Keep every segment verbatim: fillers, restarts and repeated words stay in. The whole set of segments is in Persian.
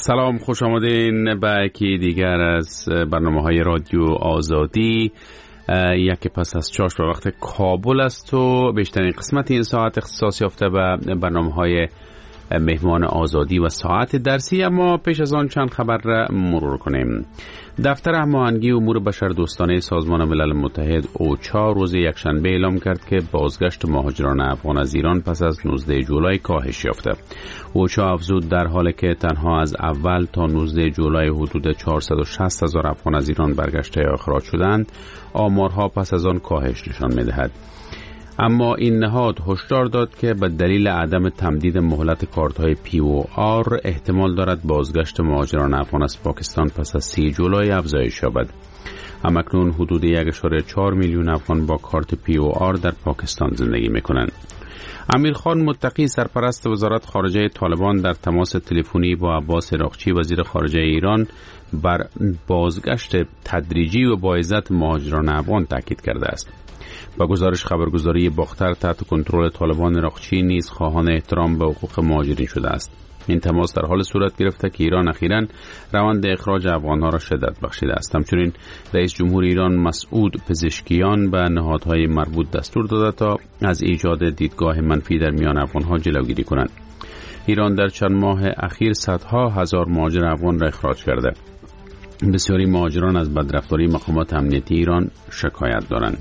سلام، خوش آمدین به یکی دیگر از برنامه‌های رادیو آزادی. یکی پس از چاش به وقت کابل است و بیشترین قسمت این ساعت اختصاص یافته به برنامه‌های مهمان آزادی و ساعت درسی. اما پیش از آن چند خبر را مرور کنیم. دفتر هماهنگی امور بشردوستانه سازمان ملل متحد اوچا روز یکشنبه اعلام کرد که بازگشت مهاجران افغان از ایران پس از نوزده جولای کاهش یافته. اوچا افزود در حالی که تنها از اول تا نوزده جولای حدود چهارصد و شصت هزار افغان از ایران برگشته یا اخراج شدند، آمارها پس از آن کاهش نشان می‌دهد. اما این نهاد هشدار داد که به دلیل عدم تمدید مهلت کارت‌های پی او آر احتمال دارد بازگشت مهاجران افغان از پاکستان پس از سی جولای افزایش یابد. همکنون حدود یک ممیز چهار میلیون افغان با کارت پی او آر در پاکستان زندگی می‌کنند. امیرخان متقی سرپرست وزارت خارجه طالبان در تماس تلفنی با عباس عراقچی وزیر خارجه ایران بر بازگشت تدریجی و با عزت مهاجران افغان تاکید کرده است. با گزارش خبرگزاری باختر تحت کنترل طالبان عراقچی نیز خواهان احترام به حقوق مهاجرین شده است. این تماس در حال صورت گرفته که ایران اخیراً روند اخراج افغانها را شدت بخشیده است. همچنین رئیس جمهور ایران مسعود پزشکیان به نهادهای مربوط دستور داده تا از ایجاد دیدگاه منفی در میان افغانها جلوگیری کنند. ایران در چند ماه اخیر صدها هزار مهاجر افغان را اخراج کرده. بسیاری مهاجران از بدرفتاری مقامات امنیتی ایران شکایت دارند.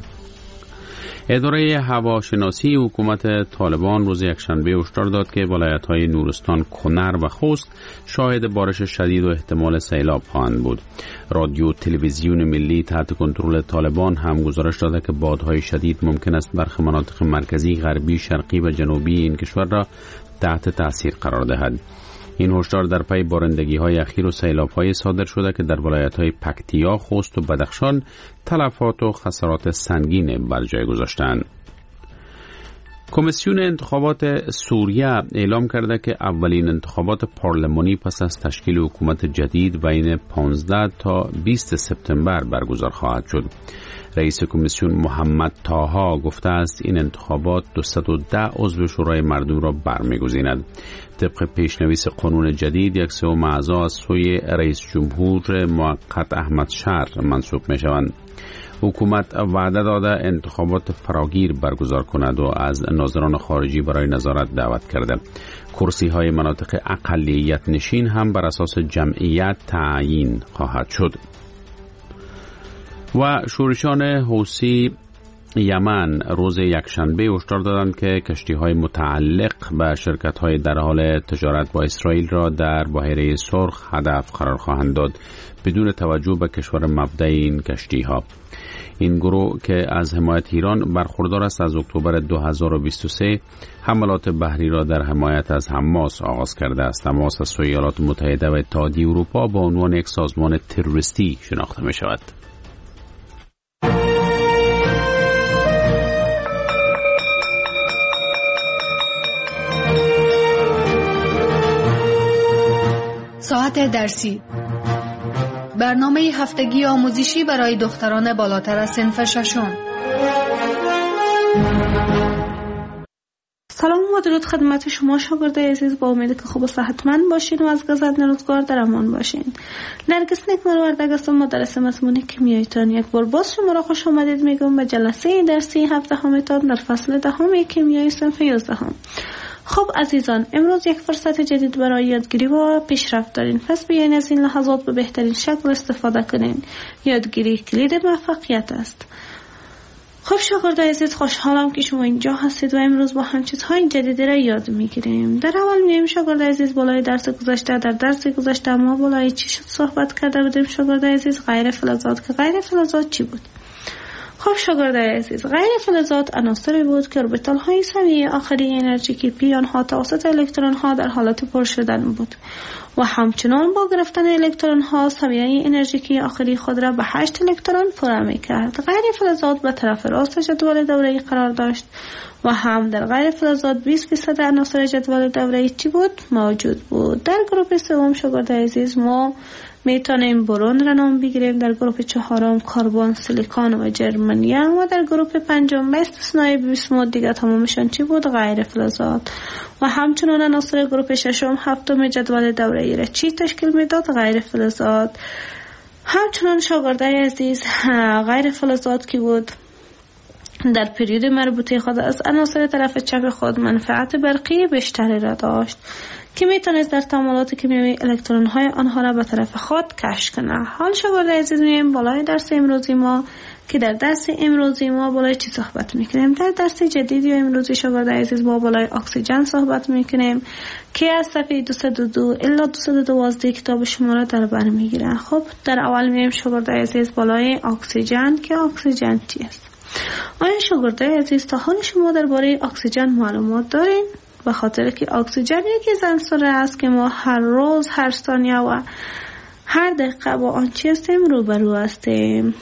اداره هواشناسی حکومت طالبان روز یکشنبه هشدار داد که ولایت‌های نورستان، کنر و خوست شاهد بارش شدید و احتمال سیلاب خواهند بود. رادیو تلویزیون ملی تحت کنترل طالبان هم گزارش داده که بادهای شدید ممکن است برخی مناطق مرکزی، غربی، شرقی و جنوبی این کشور را تحت تاثیر قرار دهد. این هشدار در پی بارندگی‌های اخیر و سیلاب‌های صادر شده که در ولایت‌های پکتیا، خوست و بدخشان تلفات و خسارات سنگین بر جای گذاشتند. کمیسیون انتخابات سوریه اعلام کرده که اولین انتخابات پارلمانی پس از تشکیل حکومت جدید بین پانزده تا بیست سپتامبر برگزار خواهد شد. رئیس کمیسیون محمد طاها گفته است این انتخابات دویست و ده عضو شورای مردم را برمیگزیند. طبق پیشنویس قانون جدید، یک سوم اعضا از سوی رئیس جمهور موقت احمد شهر منصوب می شوند. حکومت وعده داده انتخابات فراگیر برگزار کند و از ناظران خارجی برای نظارت دعوت کرده. کرسی های مناطق اقلیت نشین هم بر اساس جمعیت تعیین خواهد شد. و شورشان حوثی یمن روز یکشنبه هشدار دادند که کشتی‌های متعلق به شرکت‌های در حال تجارت با اسرائیل را در بحیره سرخ هدف قرار خواهند داد بدون توجه به کشور مبدأ این کشتی‌ها. این گروه که از حمایت ایران برخوردار است از اکتبر دو هزار و بیست و سه حملات بحری را در حمایت از حماس آغاز کرده است. حماس از سوی ایالات متحده و اتحادیه اروپا با عنوان یک سازمان تروریستی شناخته می شود. ساعت درسی، برنامه هفتگی آموزشی برای دختران بالاتر از صنف ششم. سلام و درود خدمت شما شاگردای عزیز، با امید که خوب و صحتمند باشین و از گزند روزگار در امان باشین. نرگس نکمروردگ هستم، مدرس مضمون کیمیایتان. یک بار باز شما را خوش آمدید میگم به جلسه درسی هفته همیتان در فصل دهم کیمیای صنف یازدهم. خب عزیزان، امروز یک فرصت جدید برای یادگیری و پیشرفت دارین، پس بیاین از این لحظات به بهترین شکل استفاده کنین. یادگیری کلید موفقیت است. خب شاگردای عزیز، خوشحالم که شما اینجا هستید و امروز با هم چیزهای جدیدی را یاد میگیریم. در اول میایم شاگردای عزیز بالای درس گذشته در درس گذشته ما بالای چی شد صحبت کرده بودیم شاگردای عزیز؟ غیر فلزات. که غیر فلزات چی بود؟ خب شاگردای عزیز، غیر فلزات عناصری بود که اوربیتال های سویه آخری انرژیکی پی آنها توسط الکترون ها در حالت پر شدن بود و همچنان با گرفتن الکترون ها سویه انرژیکی آخری خود را به هشت الکترون پر می‌کرد. غیر فلزات به طرف راست جدول دوره‌ای قرار داشت و هم در غیر فلزات بیست درصد عناصر جدول دوره‌ای چی بود؟ موجود بود. در گروه سوم شاگردای عزیز ما میتونیم برون را نام بگیریم. در گروه چهارم کربن، سیلیکون و ژرمانیوم و در گروه پنجم به استثنای بیسموت دیگه تمامشون چی بود؟ غیر فلزات. و همچنان عناصر گروه ششم هفتم جدول دوره‌ای را چی تشکیل میداد؟ غیر فلزات. همچنان شاگرده عزیز غیر فلزات کی بود؟ در پریود مربوطه خود از عناصر طرف چپ خود منفعت برقی بیشتری را داشت که میتونست در تعاملات کیمیایی الکترون های آنها را به طرف خود کش کنه. حال شاگرده عزیز میایم بالای درس امروزی ما که در درس امروزی ما بالای چی صحبت میکنیم؟ در درس جدیدی و امروزی شاگرده عزیز با بالای اکسیژن صحبت میکنیم که از صفحه دویست و دو و دو الا دویست و دوازده کتاب شما را در بر میگیره. خب در اول میایم شاگرده عزیز بالای اکسیژن که اکسیژن چی است؟ آیا شاگرده عزیز تا حال شما درباره اکسیژن معلومات دارین؟ به خاطر که اکسیژن یکی از عناصر است که ما هر روز، هر ثانیه و هر دقیقه با آن چی هستیم؟ روبرو هستیم.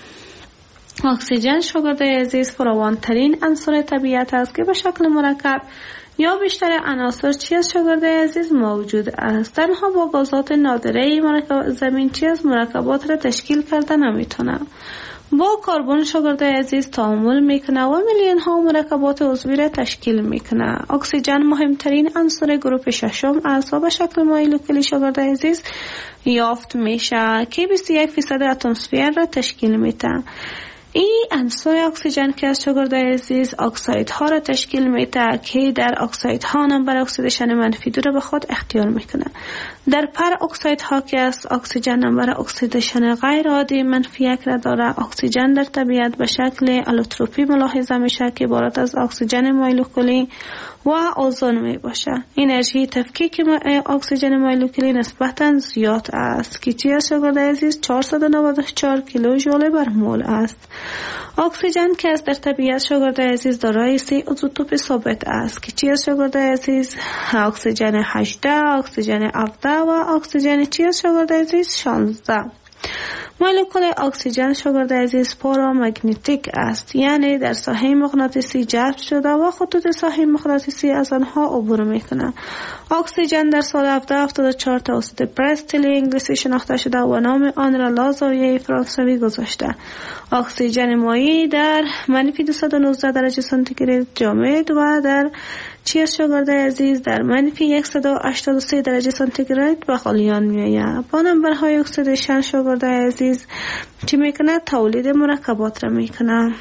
اکسیژن شاگرده عزیز فراوان‌ترین عنصر طبیعت است که به شکل مرکب یا بیشتر عناصر چی است شاگرده عزیز؟ موجود است. تنها با گازات نادره مرکب زمین چی است؟ مرکبات را تشکیل کرده نمیتونه. با کربن شاگرده عزیز تعامل میکنه و میلیون ها مرکبات عضوی را تشکیل میکنه. اکسیژن مهمترین عنصر گروه ششم است و به شکل مولکولی شاگرده عزیز یافت میشه که بیست و یک فیصد اتمسفر را تشکیل میده. این عنصر اکسیژن که از شاگرده عزیز اکسایدها را تشکیل میده که در اکسایدها نمبر اکسیدیشن منفی دو را به خود اختیار میکنه. در پر اکسایدها که از اکسیژن نمبر اکسیدیشن غیر عادی منفی یک را داره. اکسیژن در طبیعت به شکل الوتروپی ملاحظه میشه که عبارت از اکسیژن مولکولی و اوزون می باشه. انرژی تفکیک اکسیژن مولکولی نسبتا زیاد است که چی است شاگرده عزیز؟ چهارصد و نود و چهار کیلو ژول بر مول است. اکسیژن که از در طبیعت شاگرده عزیز دارای سه ایزوتوپ ثابت است که چی است شاگرده عزیز؟ اکسیژن هجده، اکسیژن هفده و اکسیژن چی است شاگرده عزیز؟ شانزده. مولکول اکسیژن شاگرده عزیز پارامگنتیک است، یعنی در ساحه مغناطیسی جذب شده و خطوط ساحه مغناطیسی از آنها عبور میکنه. اکسیژن در سال هفده هفتاد و چهار توسط پرستلی انگلیسی شناخته شده و نام آن را لازاویه فرانسوی گذاشته. اکسیژن مایع در منفی دویست و نوزده درجه سانتیگراد جامد و در چی است شاگرده عزیز؟ در منفی صد و هشتاد و سه درجه سانتیگراد به غلیان میآید. با نمبرهای اکسیدیشن شاگرده عزیز چی میکنه؟ تولید مرکبات را میکنه.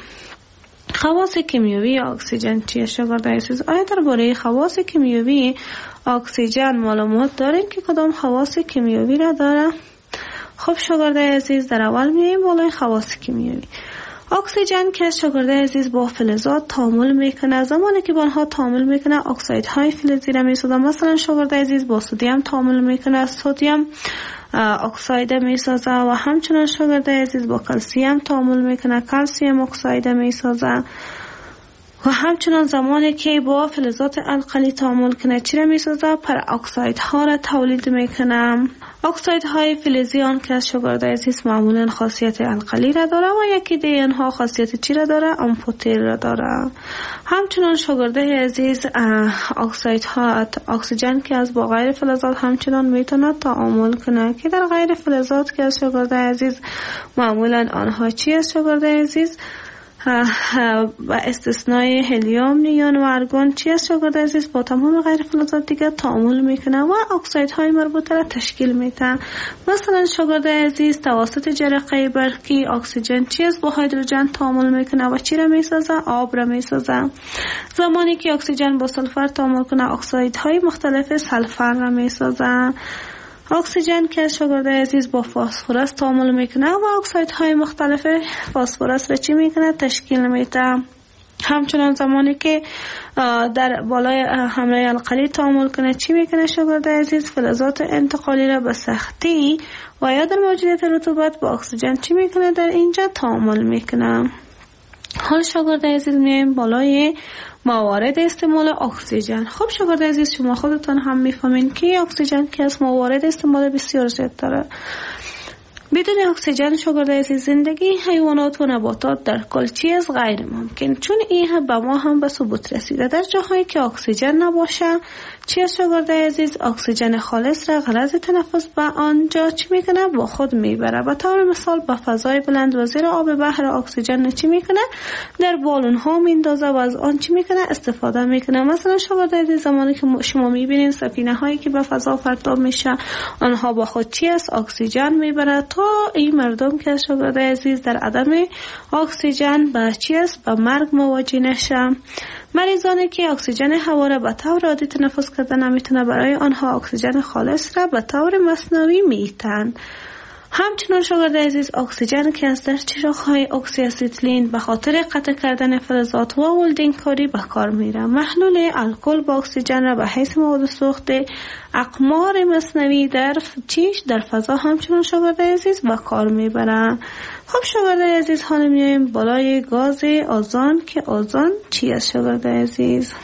خواص کیمیایی اکسیژن چیه شاگرده عزیز؟ آیا درباره خواص کیمیایی اکسیژن معلومات دارین که کدام خواص کیمیایی را داره؟ خب شاگرده عزیز در اول میایم بالای خواص کیمیایی. اکسیژن که شاگرده عزیز با فلزات تعامل میکنه. زمانی که با آنها تعامل میکنه اکسایدهای فلزی را میسازه. مثلا شاگرده عزیز با سدیم تعامل میکنه، سدیم اکساید میسازه و همچنان شاگرده عزیز با کلسیم تعامل میکنه، کلسیم اکساید میسازه و همچنان زمانی که با فلزات القلی تعامل کنه چی را میسازه؟ پر اکسایدها را تولید میکنه. اکسایدهای فلزی آن که از شاگرده عزیز معمولا خاصیت القلی را داره و یکی دیگه آنها خاصیت چی را داره؟ آمفوتر را داره. همچنان شاگرده عزیز اکسایدها اکسیژن که از با غیر فلزات همچنان میتونه تعامل کنه که در غیر فلزات که از شاگرده عزیز معمولا آنها چی است شاگرده عزیز؟ و استثنای هلیوم، نیون و ارگون چی است شاگرده عزیز؟ با تمام غیر فلزات دیگه تعامل میکنه و اکسایدهای مربوطه را تشکیل میده. مثلا شاگرده عزیز توسط جرقه برقی اکسیژن چی است؟ با هیدروژن تعامل میکنه و چی را میسازه؟ آب را میسازه. زمانی که اکسیژن با سلفر تعامل کنه اکسایدهای مختلف سلفر را میسازه. اکسیژن که شاگرده عزیز با فسفرس تعامل میکنه و اکسایدهای مختلف فسفرس را چی میکنه؟ تشکیل میده. همچنان زمانی که در بالای حمله القلی تعامل کنه چی میکنه شاگرده عزیز؟ فلزات انتقالی را به سختی و یا در موجودیت رطوبت با اکسیژن چی میکنه؟ در اینجا تعامل میکنه. حال شاگرده عزیز میایم بالای موارد استعمال اکسیژن. خب شاگرده عزیز شما خودتان هم میفهمین که اکسیژن که از موارد استعمال بسیار زیاد داره. بدون اکسیژن شاگرده عزیز زندگی حیوانات و نباتات در کل چیز غیر ممکن، چون این به ما هم به ثبوت رسیده. در جاهایی که اکسیژن نباشه چی است شاگرده عزیز؟ اکسیژن خالص را غرض تنفس به آنجا چی میکنه؟ با خود میبره. به طور مثال به فضای بلند و زیر آب بحر اکسیژن چی میکنه؟ در بالون ها میندازه و از آن چی میکنه؟ استفاده میکنه. مثلا شاگرده عزیز زمانی که شما میبینین سفینه هایی که به فضا پرتاب میشه، آنها با خود چی است؟ اکسیژن میبره تا این مردم که شاگرده عزیز در عدم اکسیژن به چی است؟ به مرگ مواجه نشه. مریضانی که اکسیژن هوا را به طور عادی تنفس کرده نمیتونه، برای آنها اکسیژن خالص را به طور مصنوعی میتن. همچنین شاگرده عزیز اکسیژن که از در چراغ‌های اکسی اسیتیلین به خاطر قطع کردن فلزات و ولدینگ کاری به کار میره. محلول الکل با اکسیژن را به حیث مواد سوخت اقمار مصنوعی در چیش در فضا همچنین شاگرده عزیز به کار میبره. خب شاگرده عزیز حالا میایم بالای گاز اوزون که اوزون چی است شاگرده عزیز؟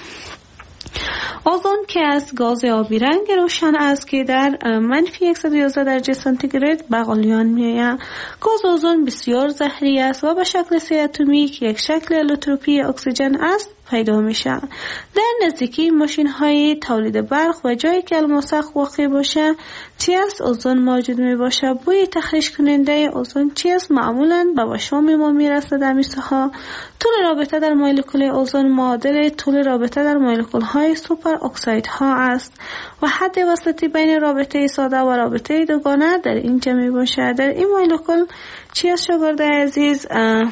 اوزون که از گاز آبی رنگ روشن است که در منفی صد و یازده درجه سانتیگراد به غلیان میآید. گاز اوزون بسیار زهری است و به شکل سه اتمی که یک شکل الوتروپی اکسیژن است پیدا میشه. در نزدیکی ماشین های تولید برق و جایی که الماسخ واقع باشه چی است؟ اوزون موجود می باشه. بوی تخریش کننده اوزون چی است؟ معمولا به وشام ما میرسه در میسه ها. طول رابطه در مولکول اوزون معادل طول رابطه در مولکول های سوپر اکساید ها است و حد وسطی بین رابطه ساده و رابطه دوگانه در اینجا می باشه. در این مولکول چی است شاگرده عزیز؟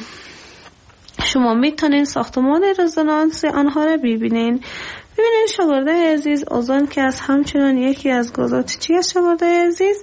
شما میتونین ساختمان رزونانس آنها را ببینین. ببینین شاگرده عزیز اوزون که از همچنان یکی از گازات چی است شاگرده عزیز؟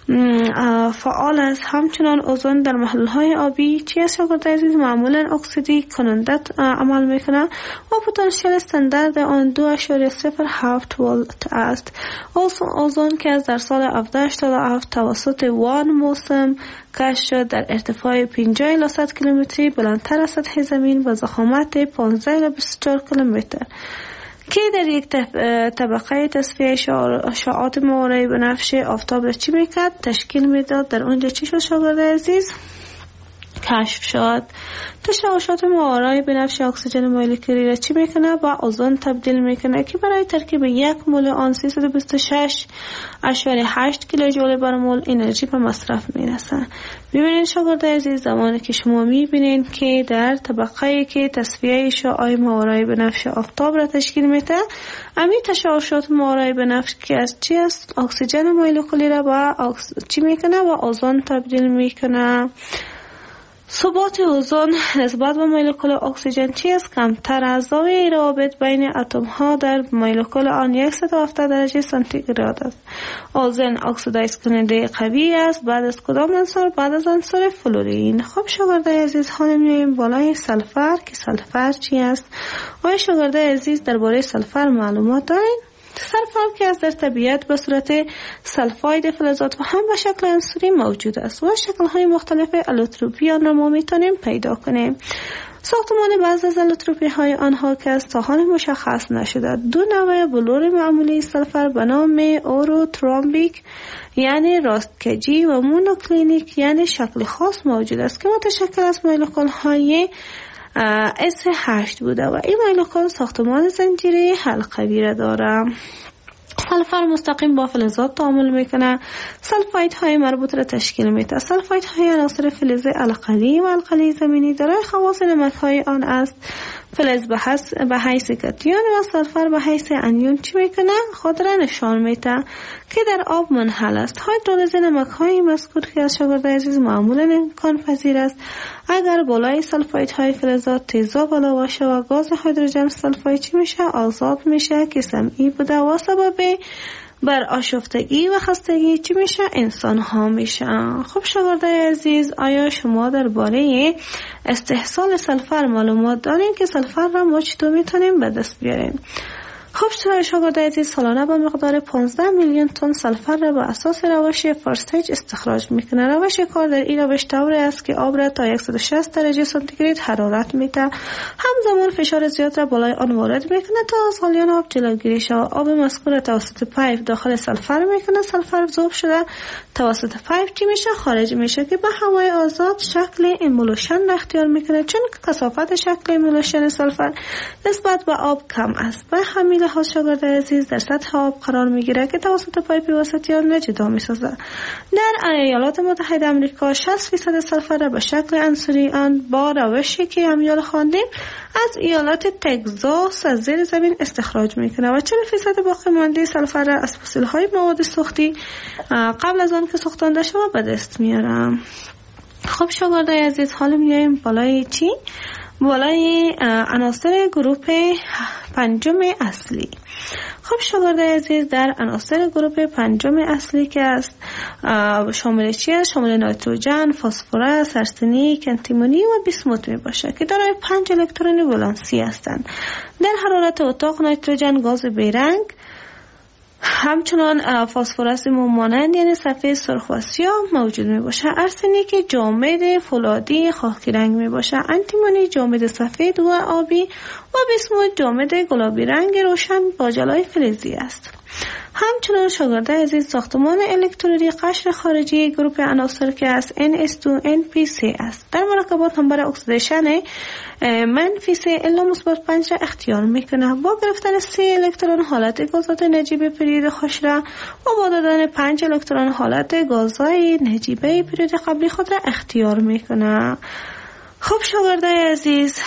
فعال است. همچنان اوزون در محلول های آبی چی است شاگرده عزیز؟ معمولا اکسیدی کننده عمل میکنه و پتانسیل استاندارد آن دو اشاره صفر هفت ولت است. اوزون که از در سال هفده هشتاد و هفت توسط وان موسم کشف شد در ارتفاع پنجاه الی صد کیلومتری بلندتر از سطح زمین و ضخامت پانزده الی بیست و چهار کیلومتر که در یک طبقه تصفیه شعاعات ماورای بنفش آفتاب را چی میکرد؟ تشکیل میداد. در اونجا چی شد شاگرده عزیز؟ کشف شد. تشعشعات ماورای بنفش اکسیژن مولکولی را چی میکنه؟ با اوزون تبدیل میکنه که برای ترکیب یک مول آن سیصد و بیست و شش اشاره هشت کیلو جول بر مول انرژی به مصرف میرسه. ببینید شاگرده عزیز زمانی که شما میبینین که در طبقه که تصفیه شعاع ماورای بنفش آفتاب را تشکیل میده، امی تشعشعات ماورای بنفش که از چی است؟ اکسیژن مولکولی را با اکس... چی میکنه؟ با اوزون تبدیل میکنه. ثبات اوزون نسبت به مولکول اکسیژن چی است؟ کمتر از زاویه روابط بین اتم ها در مولکول آن صد و هفتاد درجه سانتیگراد است. اوزون اکسیدایز کننده قوی است. بعد از کدام عنصر؟ بعد از عنصر فلورین. خب شاگرده عزیز حالا میایم بالای سلفر که سلفر چی است؟ آیا شاگرده عزیز درباره سلفر معلومات دارین؟ سلفر که از در طبیعت به صورت سلفاید فلزات و هم به شکل عنصری موجود است و شکل‌های مختلف الوتروپی آن را ما میتونیم پیدا کنیم. ساختمان بعضی از الوتروپی های آنها که از تا حال مشخص نشده. دو نوع بلور معمولی سلفر به نام اوروترومبیک یعنی راستکجی و مونوکلینیک یعنی شکل خاص موجود است که متشکل از مولکول های اس هشت بوده و این مولکول ساختمان زنجیره حلقوی را داره. سلفر مستقیم با فلزات تعامل میکنه. سلفاید های مربوط را تشکیل میده. سلفاید های عناصر فلز القلی و القلی زمینی دارای خواص نمک های آن است. فلز به حیث کاتیون و سلفر به حیث انیون چی میکنه؟ خود را نشان میده که در آب منحل است. هیدرولیز نمک های مذکور که از شاگرده عزیز معمولا امکان پذیر است اگر بالای سلفاید های فلزات تیزاب علاوه باشه و گاز هیدروژن سلفاید چی میشه؟ آزاد میشه که سمعی بوده و سبب بر آشفتگی و خستگی چی میشه؟ انسان ها میشه. خب شاگرده عزیز آیا شما درباره استحصال سلفر معلومات دارین که سلفر را ما چطور میتونیم به دست بیاریم؟ خب شاگرده عزیز سالانه با مقدار پانزده میلیون تن سلفر را به اساس روش فرستیج استخراج میکنه. روش کار در این روش طوری است که آب را تا صد و شصت درجه سانتیگراد حرارت میده. همزمان فشار زیاد را بالای آن وارد میکنه تا از غلیان آب جلوگیری شود. آب مذکور توسط پایپ داخل سلفر میکنه. سلفر ذوب شده توسط پایپ چی میشه؟ خارج میشه که به هوای آزاد شکل ایمولوشن اختیار میکنه. چون کثافت شکل ایمولوشن سلفر نسبت به آب کم است، به همین لحاظ شاگرد عزیز در سطح آب قرار میگیره که توسط پایپ وسطی آن را جدا میسازد. در ایالات متحده آمریکا شصت فیصد سلفر را به شکل عنصری آن با روشی که امیال خواندیم از ایالات تگزاس از زیر زمین استخراج میکنه و چهل فیصد باقی مانده سلفر را از فسیل‌های مواد سوختی قبل از آن که سوختانده شود به دست میارم. خب شاگردای عزیز، حالا میایم بالای چی؟ بالای عناصر گروپ پنجم اصلی. خب شاگردای عزیز، در عناصر گروپ پنجم اصلی که است شامل چی است؟ شامل نیتروژن، فسفر، آرسنیک، انتیمونی و بیسموت می باشه که دارای پنج الکترون ولانسی هستند. در حرارت اتاق نیتروژن گاز بیرنگ، همچنان فسفرس مانند یعنی سفید، سرخ و سیاه موجود می باشه. آرسنیک جامد فولادی خاکی رنگ می باشه. انتیمونی جامد سفید و آبی و بیسموت جامد گلابی رنگ روشن با جلای فلزی است. همچنان شاگردای عزیز، ساختمان الکترودی قشر خارجی گروپ عناصر که از ان اس دو ان پی سه است. در مرکبات نمبر اکسیدیشن منفی سه الا مثبت پنج را اختیار میکنه. با گرفتن سه الکترون حالت گازات نجیب پریود خوش را و با دادن پنج الکترون حالت گازای نجیبه پریود قبلی خود را اختیار میکنه. خب شاگردای عزیز،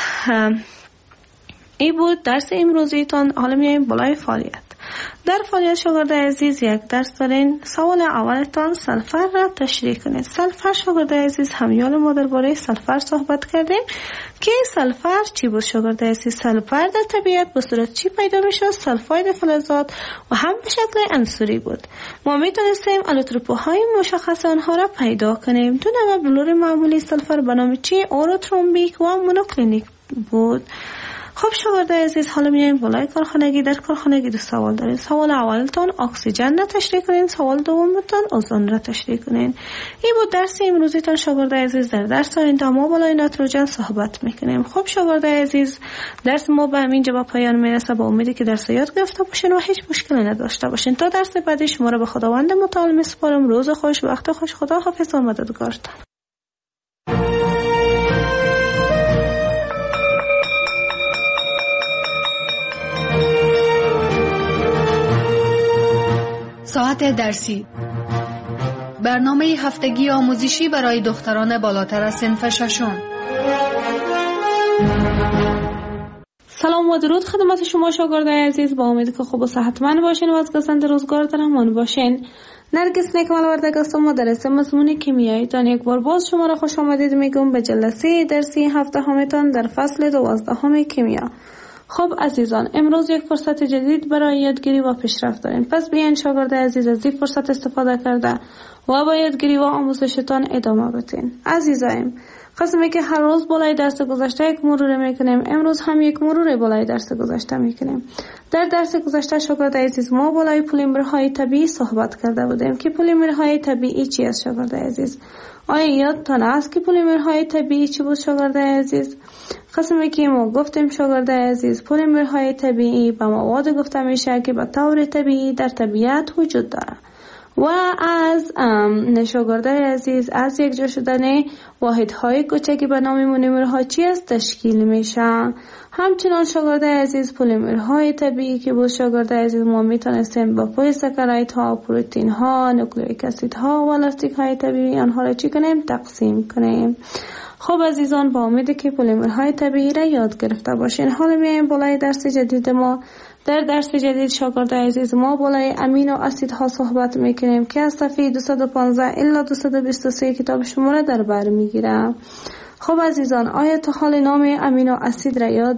این بود درس امروزیتان. حالا میایم بالای فعالیت. در فعالیت شاگردای عزیز یک درس دارین. سوال اولتان سلفر را تشریح کنید. سلفر شاگردای عزیز، همیال ما درباره سلفر صحبت کردیم که سلفر چی بود شاگردای عزیز؟ سلفر در طبیعت به صورت چی پیدا میشه؟ سلفاید فلزات و هم به شکل عنصری بود. ما میتونستیم الکتروپهای مشخص آنها را پیدا کنیم. دو نوع بلور معمولی سلفر به نام چی؟ اوروترومبیک و مونوکلینیک بود. خب شاگردای عزیز، حالا میایم بالای کارخانگی. در کارخانگی دو سوال دارین. سوال اولتون اکسیژن را تشریح کنین، سوال دومتون اوزون را تشریح کنین. این بود درس امروزیتون شاگردای عزیز. در درس آینده ما بالای نیتروژن صحبت میکنیم. خب شاگردای عزیز، درس ما به همین جا به پایان میرسه. با امیدی که درس یاد گرفته باشین و هیچ مشکلی نداشته باشین. تا درس بعدی شما را به خداوند متعال میسپارم. روز خوش، وقت خوش. خدا حافظ و مددگارتان. ساعت درسی، برنامه هفتگی آموزشی برای دختران بالاتر از صنف ششم. سلام و درود خدمت شما شاگردای عزیز. با امید که خوب و صحتمند باشین و از گزند روزگار در امان باشین. نرگس نکمل وردگ هستم، مدرس مضمون کیمیایی تان. یک بار باز شما را خوش آمدید میگم به جلسه درسی هفته همیتان در فصل دوازدهم کیمیا. خب عزیزان، امروز یک فرصت جدید برای یادگیری و پیشرفت دارین. پس بیاین شاگرد عزیز از این فرصت استفاده کرده و با یادگیری و آموزشتان ادامه بدین. عزیزایم، قسمی که هر روز بالای درس گذشته یک مرور میکنیم، امروز هم یک مرور بالای درس گذشته میکنیم. در درس گذشته شاگرد عزیز ما بالای پلیمرهای طبیعی صحبت کرده بودیم که پلیمرهای طبیعی چی است شاگرد عزیز؟ آیا یادتان است که پلیمرهای طبیعی چی بود شاگرد عزیز؟ قسمی که ما گفتیم شاگرد عزیز، پلیمرهای طبیعی به مواد گفته میشه که به طور طبیعی در طبیعت وجود داره و از شاگرد عزیز از یک جا شدن واحدهای کوچکی به نام مونومرها چی است تشکیل میشه. همچنان شاگرد عزیز، پلیمرهای طبیعی که بود شاگرد عزیز ما میتونستیم با پلیساکارید ها، پروتئین ها، نوکلئیک اسید ها و لاستیک های طبیعی آنها را چی کنیم؟ تقسیم کنیم. خب عزیزان، با امید که پلیمرهای طبیعی را یاد گرفته باشین. حالا میایم بالای درس جدید ما. در درس جدید شاگرد عزیز ما بالای امینو اسیدها صحبت میکنیم که از صفحه دویست و پانزده الی دویست و بیست و سه کتاب شما را در بر میگیرم. خب عزیزان، آیا تا حال نام امینو اسید را یاد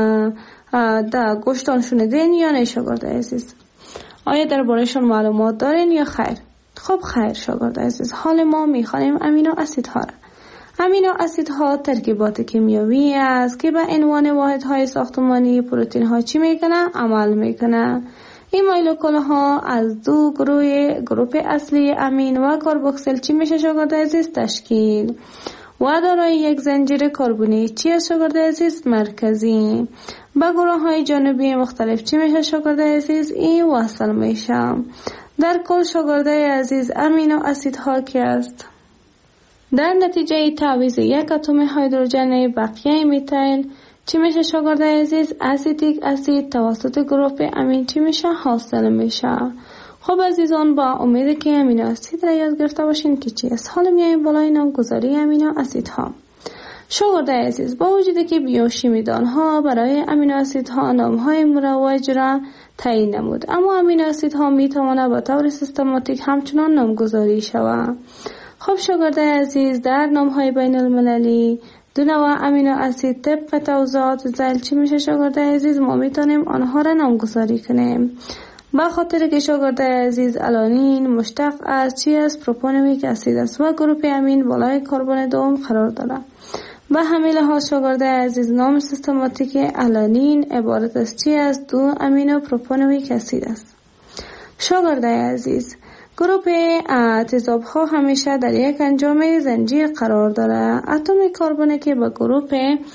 در گوشتان شنیدین یا نه شاگرد عزیز؟ آیا درباره‌شون معلومات دارین یا خیر؟ خب خیر شاگرد عزیز، حال ما میخوانیم امینو اسیدها را. امینو اسیدها ترکیبات کیمیایی است که به عنوان واحدهای ساختمانی پروتئین ها چی میکنه؟ عمل میکنه. این مولکول ها از دو گروه گروپ اصلی امین و کربوکسیل چی میشه شاگرد عزیز؟ تشکیل و دارای یک زنجیر کربنی چی است شاگرد عزیز؟ مرکزی. با گروه های جانبی مختلف چی میشه شاگرد عزیز؟ این وصل میشه. در کل شاگرد عزیز، امینو اسیدها کی است؟ در نتیجه تعویض یک اتم هیدروژن بقیه میتیل چی میشه شاگردای عزیز؟ اسیتیک اسید توسط گروه امین چی میشه؟ حاصل میشه. خب عزیزان، با امید که امینو اسید را یاد گرفته باشین که چی است. حالا میایم بالای نامگذاری امینو اسیدها. شاگردای عزیز، با وجودی که بیوشیمی دانها برای امینو اسیدها نامهای مروج را تعیین نمود، اما امینو اسیدها میتواند به طور سیستماتیک همچنان نامگذاری شود. خب شاگردای عزیز، در نامهای بین المللی دو نوع امینو اسید طبق توضیحات ذیل چی میشه شاگردای عزیز؟ ما میتونیم آنها را نامگذاری کنیم. با خاطر که شاگردای عزیز آلانین مشتق از چی است؟ پروپانویک اسید است و گروه امین بالای کربن دوم قرار دارد. به همین لحاظ شاگردای عزیز، نام سیستماتیک آلانین عبارت از چی است؟ دو امینو پروپانویک اسید است. شاگردای عزیز، گروه تیزاب ها همیشه در یک انجام زنجیر قرار داره. اتم کربن که به گروه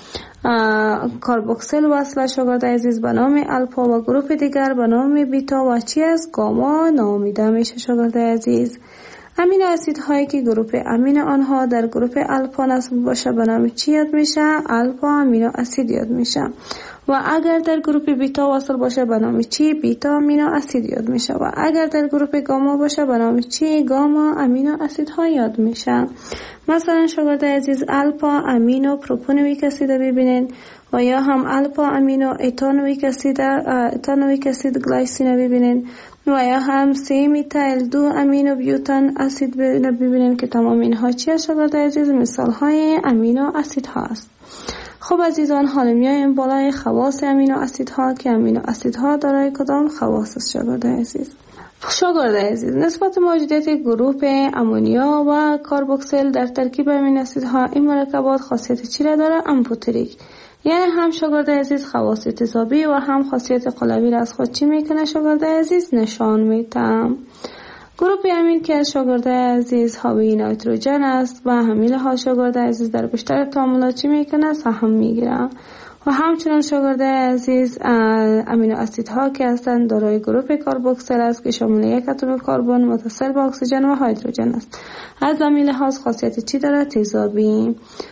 کاربوکسیل وصله شاگردای عزیز به نام الفا و گروه دیگر به نام بیتا و چی از گاما نامیده میشه شاگردای عزیز. امینو اسید هایی که گروه امین آنها در گروه الفا نصب باشه به نام چی یاد میشه؟ الفا امینو اسید یاد میشه. و اگر در گروه بیتا وصل باشه به نام چی؟ بیتا امینو اسید یاد میشه. و اگر در گروه گاما باشه به نام چی؟ گاما امینو اسید ها یاد میشه. مثلا شاگردای عزیز، الفا امینو پروپانویک اسید ببینین و یا هم الفا امینو ایتانویک اسید ایتانویک اسید گلایسین ببینین و یا هم سه میتایل دو امینو بیوتان اسید ببینین که تمام اینها چیه شاگردای عزیز؟ مثال های امینو اسید ها است. خب عزیزان، حالا میایم بالای خواص امینو اسیدها که امینو اسیدها دارای کدام خواص است شاگردای عزیز. شاگردای عزیز، نسبت موجودیت گروه امونیا و کاربوکسیل در ترکیب امینو اسیدها این مرکبات خاصیت چی را داره؟ امفوتریک. یعنی هم شاگردای عزیز خواص تیزابی و هم خاصیت قلوی را از خود چی میکنه شاگردای عزیز؟ نشان میده. گروه امین که از شاگردای عزیز حاوی نیتروژن است و همین ها شاگردای عزیز در بیشتر تعاملات چی میکنه؟ سهم میگیره. و همچنان شاگردای عزیز امینو اسیدها که هستند دارای گروه کاربوکسیل است که شامل یک اتم کربن متصل به اکسیژن و هیدروژن است. از همین لحاظ خاصیت چی داره؟ تیزابی.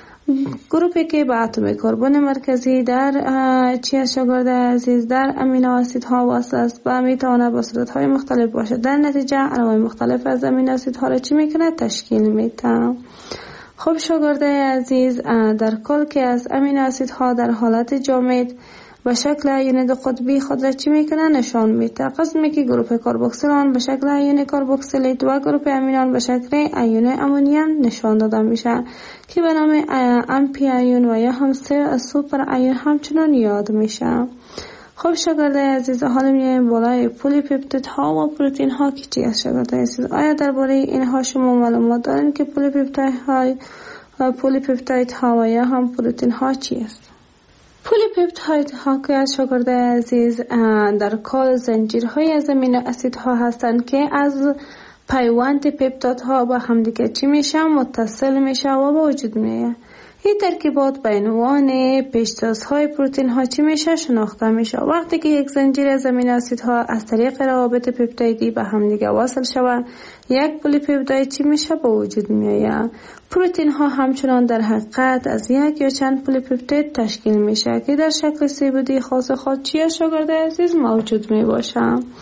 گروهی که به اتم کربن مرکزی در چی شاگردای عزیز در امینو اسیدها وصل است و میتواند با صورت‌های مختلف باشد. در نتیجه انواع مختلف از امینو اسیدها را چی میکنه؟ تشکیل میده. خب شاگردای عزیز، در کل که از امینو اسیدها در حالت جامد به شکل ایون قطبی خود را چی میکنه؟ نشان میده. قسمی که گروه کاربوکسیلان به شکل ایون کاربوکسیلیت و گروه امینان به شکل ایون امونیم نشان داده میشه که به نام امپی ایون و یا هم سوپر ایون همچنان یاد میشه. خب شاگردای عزیز، حالا میایم بالای پولی پپتید ها و پروتین ها که چی است شاگردای عزیز؟ آیا درباره اینها شما معلومات دارین که پولی پپتید ها پولی پپتید ها و یا هم پروتین ها چی است؟ پولی پپتید ها که از شاگردای عزیز در کل زنجیرهای از امینو اسیدها هستند که از پیوند پپتید ها با همدیگه چی میشه؟ متصل میشه و به وجود میاد. این ترکیبات به عنوان پیشتازهای پروتین ها چی میشه؟ شناخته میشه. وقتی که یک زنجیر از امینو اسیدها از طریق روابط پپتیدی به هم دیگه وصل شود، یک پلی پپتید چی میشه؟ به وجود میآید. پروتین ها همچنان در حقیقت از یک یا چند پلی پپتید تشکیل میشه که در شکل سه بعدی خاص خود چی شاگردای عزیز موجود می باشه.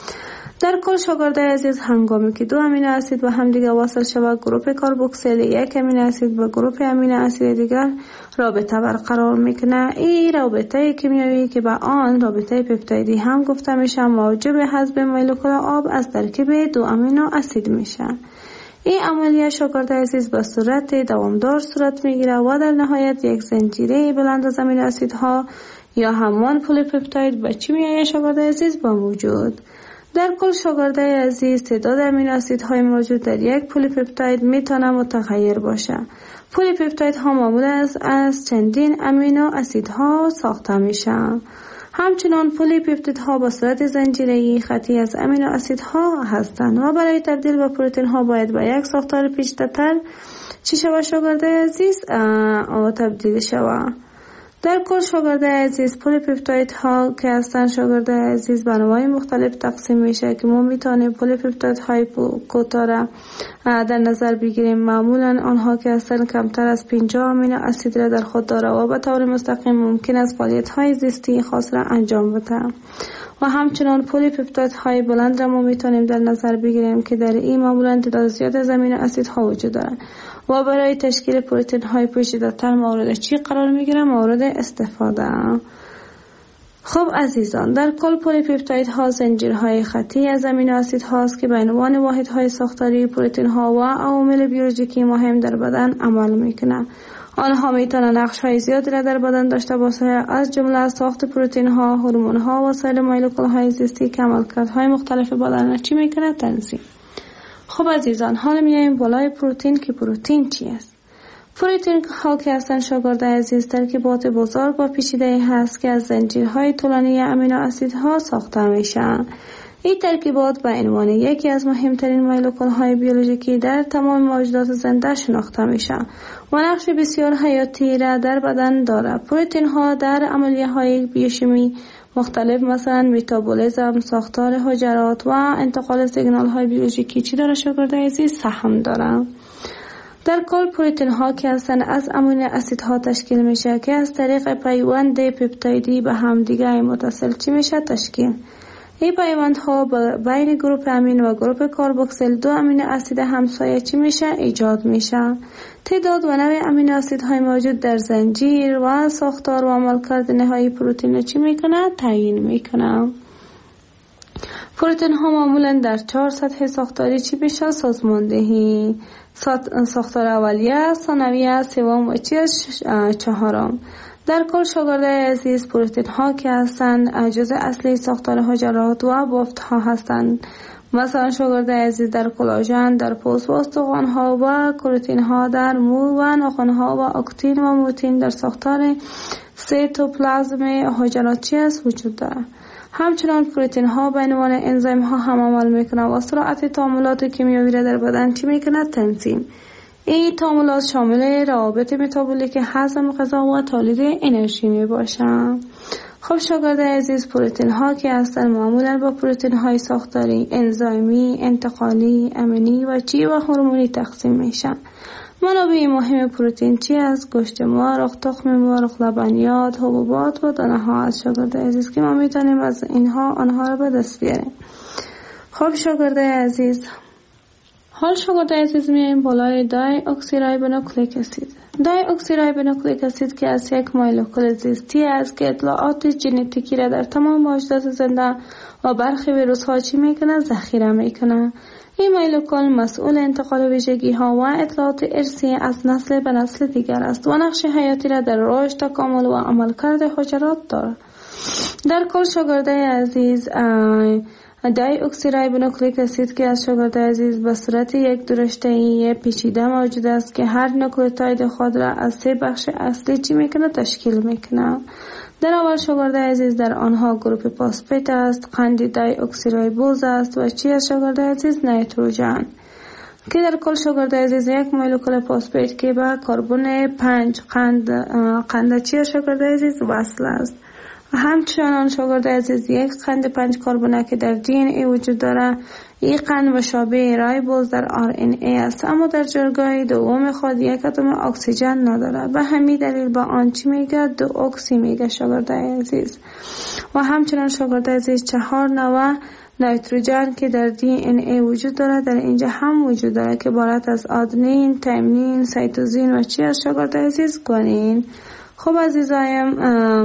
در کل شاگردای عزیز، هنگامی که دو امینو اسید با هم دیگه وصل شود، گروه کاربوکسیل یک امینو اسید با گروه امینو اسید دیگر رابطه برقرار میکنه. این رابطه کیمیایی که به آن رابطه پپتیدی هم گفته میشه موجب حذف مولکول آب از ترکیب دو امینو اسید میشه. این عملیه شاگردای عزیز به صورت دوامدار صورت میگیره و در نهایت یک زنجیره بلند از امینو اسیدها یا همان پلی پپتید به چی میآید شاگردای عزیز؟ با موجود. در کل شاگردای عزیز، تعداد امینو اسیدهای موجود در یک پلی پپتید میتونه متغیر باشه. پلی پپتید ها معمولا از, از چندین امینو اسیدها ساخته میشن. همچنان پلی پپتید ها با صورت زنجیره‌ای خطی از امینو اسیدها هستند و برای تبدیل به پروتئین ها باید به یک ساختار پیچیده‌تر چی شود شاگردای عزیز؟ آ تبدیل شود. در کل شاگرده عزیز پلی پپتاید ها که هستن شاگرده عزیز به انواع مختلف تقسیم میشه که ما میتونیم پلی پپتاید های کوتاه را در نظر بگیریم. معمولا آنها که هستن کمتر از پنجاه آمینو اسید را در خود داره و به طور مستقیم ممکن است فعالیت های زیستی خاص را انجام بده. و همچنان پلی پپتاید های بلند را ما میتونیم در نظر بگیریم که در این معمولا تعداد زیاد از امینو اسید ها وجود دارند و برای تشکیل پروتئین های پیچیده تر مورد چی قرار میگیره؟ مورد استفاده. خب عزیزان، در کل پلی پپتاید ها زنجیرهای خطی از امینو اسید هاست که به عنوان واحد های ساختاری پروتئین ها و عوامل بیولوژیکی مهم در بدن عمل میکنند. آنها میتونن نقش های زیادی را در بدن داشته باشند، از جمله ساخت پروتئین ها، هورمون ها و سایر مولکول های زیستی که عملکردهای مختلف بدن را چی میکنه؟ تنظیم. خب عزیزان، حالا میایم بالای پروتئین که پروتئین چی است؟ پروتئین ها که هستن شاگرد عزیز ترکیبات بزرگ و پیچیده هست که از زنجیرهای طولانی امینو اسیدها ساخته میشن. این ترکیبات به عنوان یکی از مهمترین مولکول های بیولوژیکی در تمام موجودات زنده شناخته میشن و نقش بسیار حیاتی را در بدن داره. پروتئین ها در عملیه های بیوشیمی مختلف مثلا متابولیسم، ساختار حجرات و انتقال سیگنال های بیولوژیکی چی داره شاگرد عزیز؟ سهم داره. در کل پروتئین ها که هستن از امینو اسیدها تشکیل میشه که از طریق پیوند پپتایدی به هم دیگه متصل چی میشه؟ تشکیل. این پیوندها بین گروپ امین و گروپ کاربوکسیل دو امینو اسید همسایه چی میشه؟ ایجاد میشه. تعداد و نوع امینو اسیدهای موجود در زنجیر و ساختار و عملکرد نهایی پروتئین چی میکنه؟ تعیین میکنه. پروتئین ها معمولا در چهار سطح ساختاری چی میشه؟ سازماندهی. ساختار اولیه، ثانویه، سوم و چی چهارم. در کل شاگرد عزیز پروتئین ها که هستند جزء اصلی ساختار حجرات و بافت ها هستند. مثلا شاگرد عزیز در کلاژن، در پوست و استخوان ها و کروتین ها در مو و ناخن ها و اکتین و موتین در ساختار سیتوپلازم حجرات چی است وجود دارد. همچنان پروتئین ها به عنوان انزیم ها هم عمل میکنند و سرعت تعاملات کیمیایی را در بدن چی میکنند؟ تنظیم. این تعاملات شامل روابط متابولیک، هضم غذا و تولید انرژی می باشند. خب شاگرد عزیز پروتئین ها که هستند معمولا با پروتئین های ساختاری، انزیمی، انتقالی، امینی و چی و هورمونی تقسیم میشن. منابع مهم پروتئین چی است؟ گوشت مرغ، تخم مرغ، لبنیات، حبوبات و دانه ها از شاگرد عزیز که ما میتونیم از اینها آنها را به دست بیاریم. خب شاگرد عزیز، حال شاگرد عزیز میایم بالای دای اکسیرایبونوکلیک اسید. دای اکسیرایبونوکلیک اسید که از یک مولکول زیستی است که اطلاعات ژنتیکی را در تمام موجودات زنده و برخی ویروس ها چی میکنه؟ ذخیره میکنه. این مولکول مسئول انتقال ویژگی ها و اطلاعات ارثی از نسل به نسل دیگر است و نقش حیاتی را در رشد، تکامل و عملکرد حجرات دارد. در کل شاگرد عزیز دای اکسیرایبونوکلیک اسید که از شاگرد عزیز به صورت یک درشته‌ای پیچیده موجود است که هر نوکلئوتاید خود را از سه بخش اصلی چی میکنه؟ تشکیل میکنه. در اول شاگرد عزیز در آنها گروپ فسفات است، قند دای اکسیرایبوز است و چی از شاگرد عزیز؟ نیتروژن. که در کل شاگرد عزیز یک مولکول فسفات که به کربن پنج قند قند چی شاگرد عزیز؟ وصل است. همچنان شاگرد عزیز یک قند پنج کربونه که در دی ان ای وجود داره. این قند مشابه رایبوز در آر ان ای است اما در جایگاه دوم خود یک اتم اکسیژن نداره. به همین دلیل با آن چی میگه؟ دو اکسی میگه شاگرد عزیز. و همچنان شاگرد عزیز چهار نوع نیتروژن که در دی ان ای وجود داره در اینجا هم وجود داره که عبارت از آدنین، تیمین، سایتوزین و چی از شاگرد عزیز؟ گوانین. خب عزیزایم،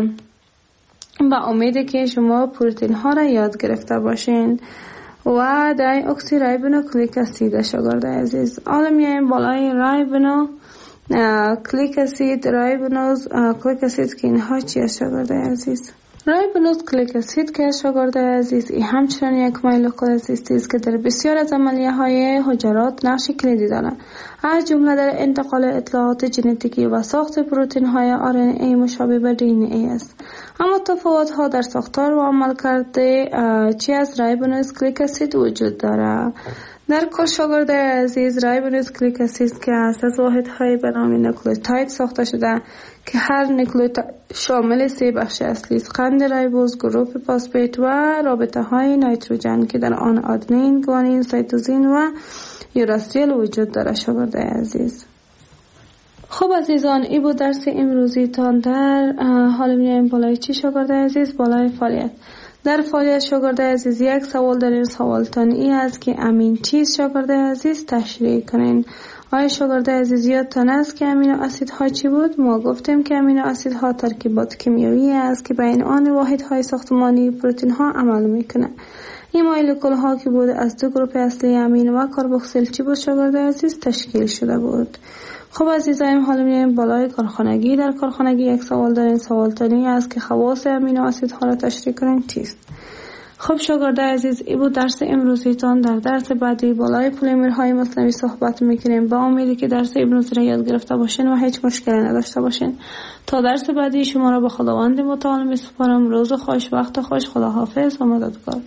با امید که شما پروتئین ها را یاد گرفته باشین و دای اکسیرایبونوکلیک اسید شاگرد عزیز. حالا میایم بالای رایبونو کلیک اسید، رایبونوز کلیک اسید که اینها چیه شاگرد عزیز؟ رایبونوز کلیک اسید که شاگرد عزیز این همچنان یک مولکول زیستی است که در بسیار از عملیه های حجرات نقش کلیدی دارد، از جمله در انتقال اطلاعات ژنتیکی و ساخت پروتئین های آر ان ای مشابه به دی ان ای است. اما تفاوت ها در ساختار و عملکرد چی از رایبونوز کلیک اسید وجود دارد. در کل شاگرد عزیز رایبونوکلیک اسید که از واحدهای به نام نوکلئوتاید ساخته شده که هر نوکلئوتاید شامل سه بخش اصلی است: قند رایبوز، گروپ فاسفیت و رابطه های نیتروژن که در آن آدنین، گوانین، سایتوزین و یوراسیل وجود دارد. شاگرد عزیز، خب عزیزان، این بود درس امروزی تان. در حال میایم بالای چی شاگرد عزیز؟ بالای فعالیت. در فعالیت شاگرد عزیز یک سوال دارین. سوالتان این است که امین چیست شاگرد عزیز؟ تشریح کنین. آیا شاگرد عزیز یادتان است که امینو اسیدها چی بود؟ ما گفتیم که امینو اسیدها ترکیبات کیمیایی است که بین آن واحدهای ساختمانی پروتئین ها عمل میکنه. این مولکول ها که بود از دو گروه اصلی امین و کربوکسیل چی بود شاگرد عزیز؟ تشکیل شده بود. خب عزیزایم، حالا میایم بالای کارخانگی. در کارخانگی یک سوال دارین. سوالتانی است که خواص امینو اسیدها را تشریح کنین چیست؟ خب شاگرد عزیز، این بود درس امروزیتان. در درس بعدی بالای پلیمرهای مصنوعی صحبت میکنیم. با امیدی که درس امروز را یاد گرفته باشین و هیچ مشکلی نداشته باشین. تا درس بعدی شما را به خداوند متعال میسپارم. روز خوش، وقت خوش، خداحافظ و مددگار.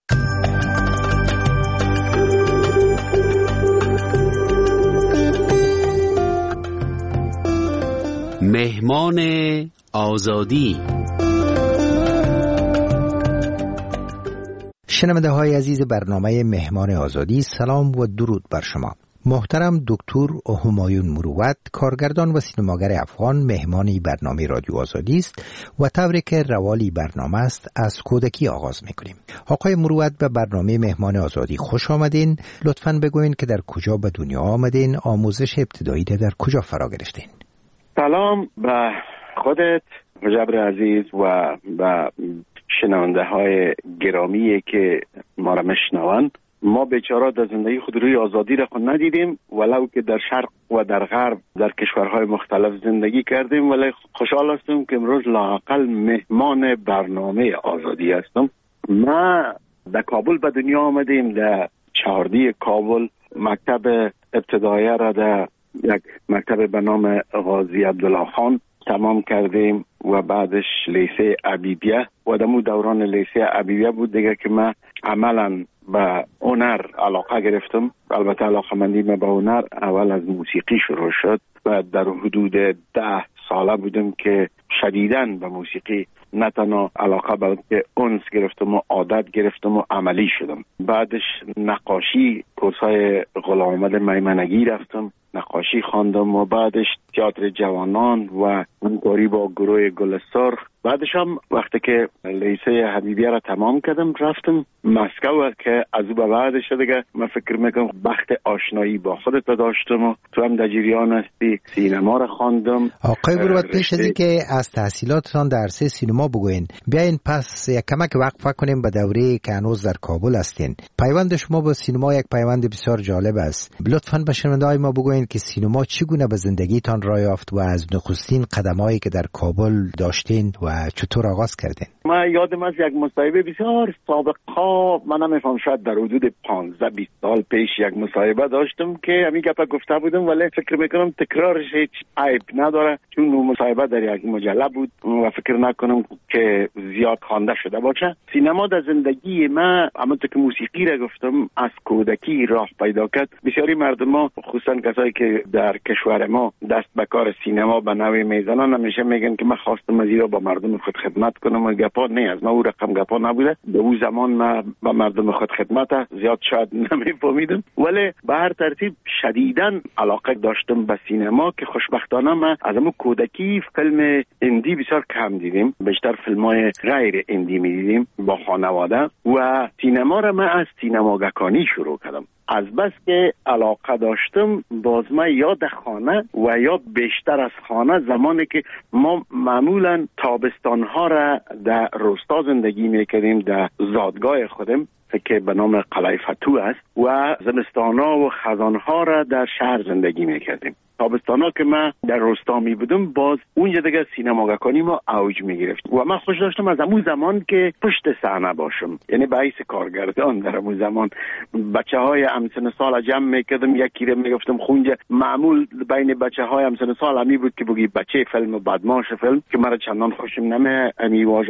مهمان آزادی. شنونده های عزیز برنامه مهمان آزادی، سلام و درود بر شما. محترم دکتر همایون مروت، کارگردان و سینماگر افغان، مهمانی برنامه رادیو آزادی است و طوری که روالی برنامه است از کودکی آغاز میکنیم. آقای مروت، به برنامه مهمان آزادی خوش آمدین. لطفاً بگوین که در کجا به دنیا آمدین، آموزش ابتدایی در کجا فرا گرفتین؟ سلام به خودت مجبر عزیز و به شنونده های گرامی که ما را میشنوند. ما بیچاره در زندگی خود روی آزادی را خود ندیدیم، ولو که در شرق و در غرب در کشورهای مختلف زندگی کردیم، ولی خوشحال هستم که امروز لااقل مهمان برنامه آزادی هستم. ما در کابل به دنیا آمدیم، در چهاردی کابل. مکتب ابتدایی را در یک مکتب به نام غازی عبدالله خان تمام کردیم و بعدش لیسه عبیبیه و دمو دوران لیسه عبیبیه بود دیگه که من عملا به هنر علاقه گرفتم. البته علاقه مندی من به هنر اول از موسیقی شروع شد و در حدود ده ساله بودم که شدیداً به موسیقی نه تنها علاقه بلکه انس گرفتم و عادت گرفتم و عملی شدم. بعدش نقاشی، کورسای غلام محمد میمنگی رفتم، نقاشی خواندم و بعدش تئاتر جوانان و همکاری با گروه گل سرخ. بعدش هم وقتی که لیسه حبیبیه را تمام کردم رفتم مسکو که از او به بعدش دیگه من فکر میکنم بخت آشنایی با خودت داشتم و تو هم در جریان هستی. سینما را خواندم. آقای مروت، پیش از اینکه از تحصیلاتتان در عرصه سینما بگوین، بیاین پس یک کمک وقفه کنیم به دوره که هنوز در کابل هستین. پیوند شما با سینما یک پیوند بسیار جالب است. لطفاً به شنونده‌های ما بگوین که سینما چگونه به زندگیتان راه یافت و از نخستین قدمایی که در کابل داشتین و چطور آغاز کردین؟ من یادم از یک مصاحبه بسیار سابقا، من نمیفهم شاید در حدود پانزده بیست سال پیش یک مصاحبه داشتم که همین گپا گفته بودم، ولی فکر میکنم تکرارش هیچ عیب نداره چون اون مصاحبه در یک مجله بود و فکر نکنم که زیاد خوانده شده باشه. سینما در زندگی من، همونطور که موسیقی را گفتم، از کودکی راه پیدا کرد. بسیاری مردم ما، خصوصا کسایی که در کشور ما دست به کار سینما به نوعی میزنن، همیشه میگن که من خواستم از ایرا با مردم خود خدمت کنم و گپا نه از ما او رقم گپا نبوده. به اون زمان من با مردم خود خدمت زیاد شاید نمیفهمیدم، ولی به هر ترتیب شدیداً علاقه داشتم به سینما که خوشبختانه من از همون کودکی فیلم هندی بسیار کم دیدیم، بیشتر فیلم‌های غیر هندی می‌دیدیم با خانواده و سینما را من از سینماگکانی شروع کردم. از بس که علاقه داشتم، باز ما یا در خانه و یا بیشتر از خانه، زمانی که ما معمولا تابستانها را در روستا زندگی میکردیم، در زادگاه خودم که به نام قلعه فتوح است، و زمستانها و خزانها را در شهر زندگی میکردیم. تابستانا که من در روستا می بودم، باز اونجا دیگه سینماگکانی ما اوج می گرفت و من خوش داشتم از همون زمان که پشت صحنه باشم، یعنی به حیث کارگردان در همون زمان بچه های همسن سال جمع میکردم، یکی رو میگفتم خونجا. معمول بین بچه های همسن سال همی بود که بگی بچه فیلم و بدماش فیلم که مرا چندان خوشم نمی امی واژه ها.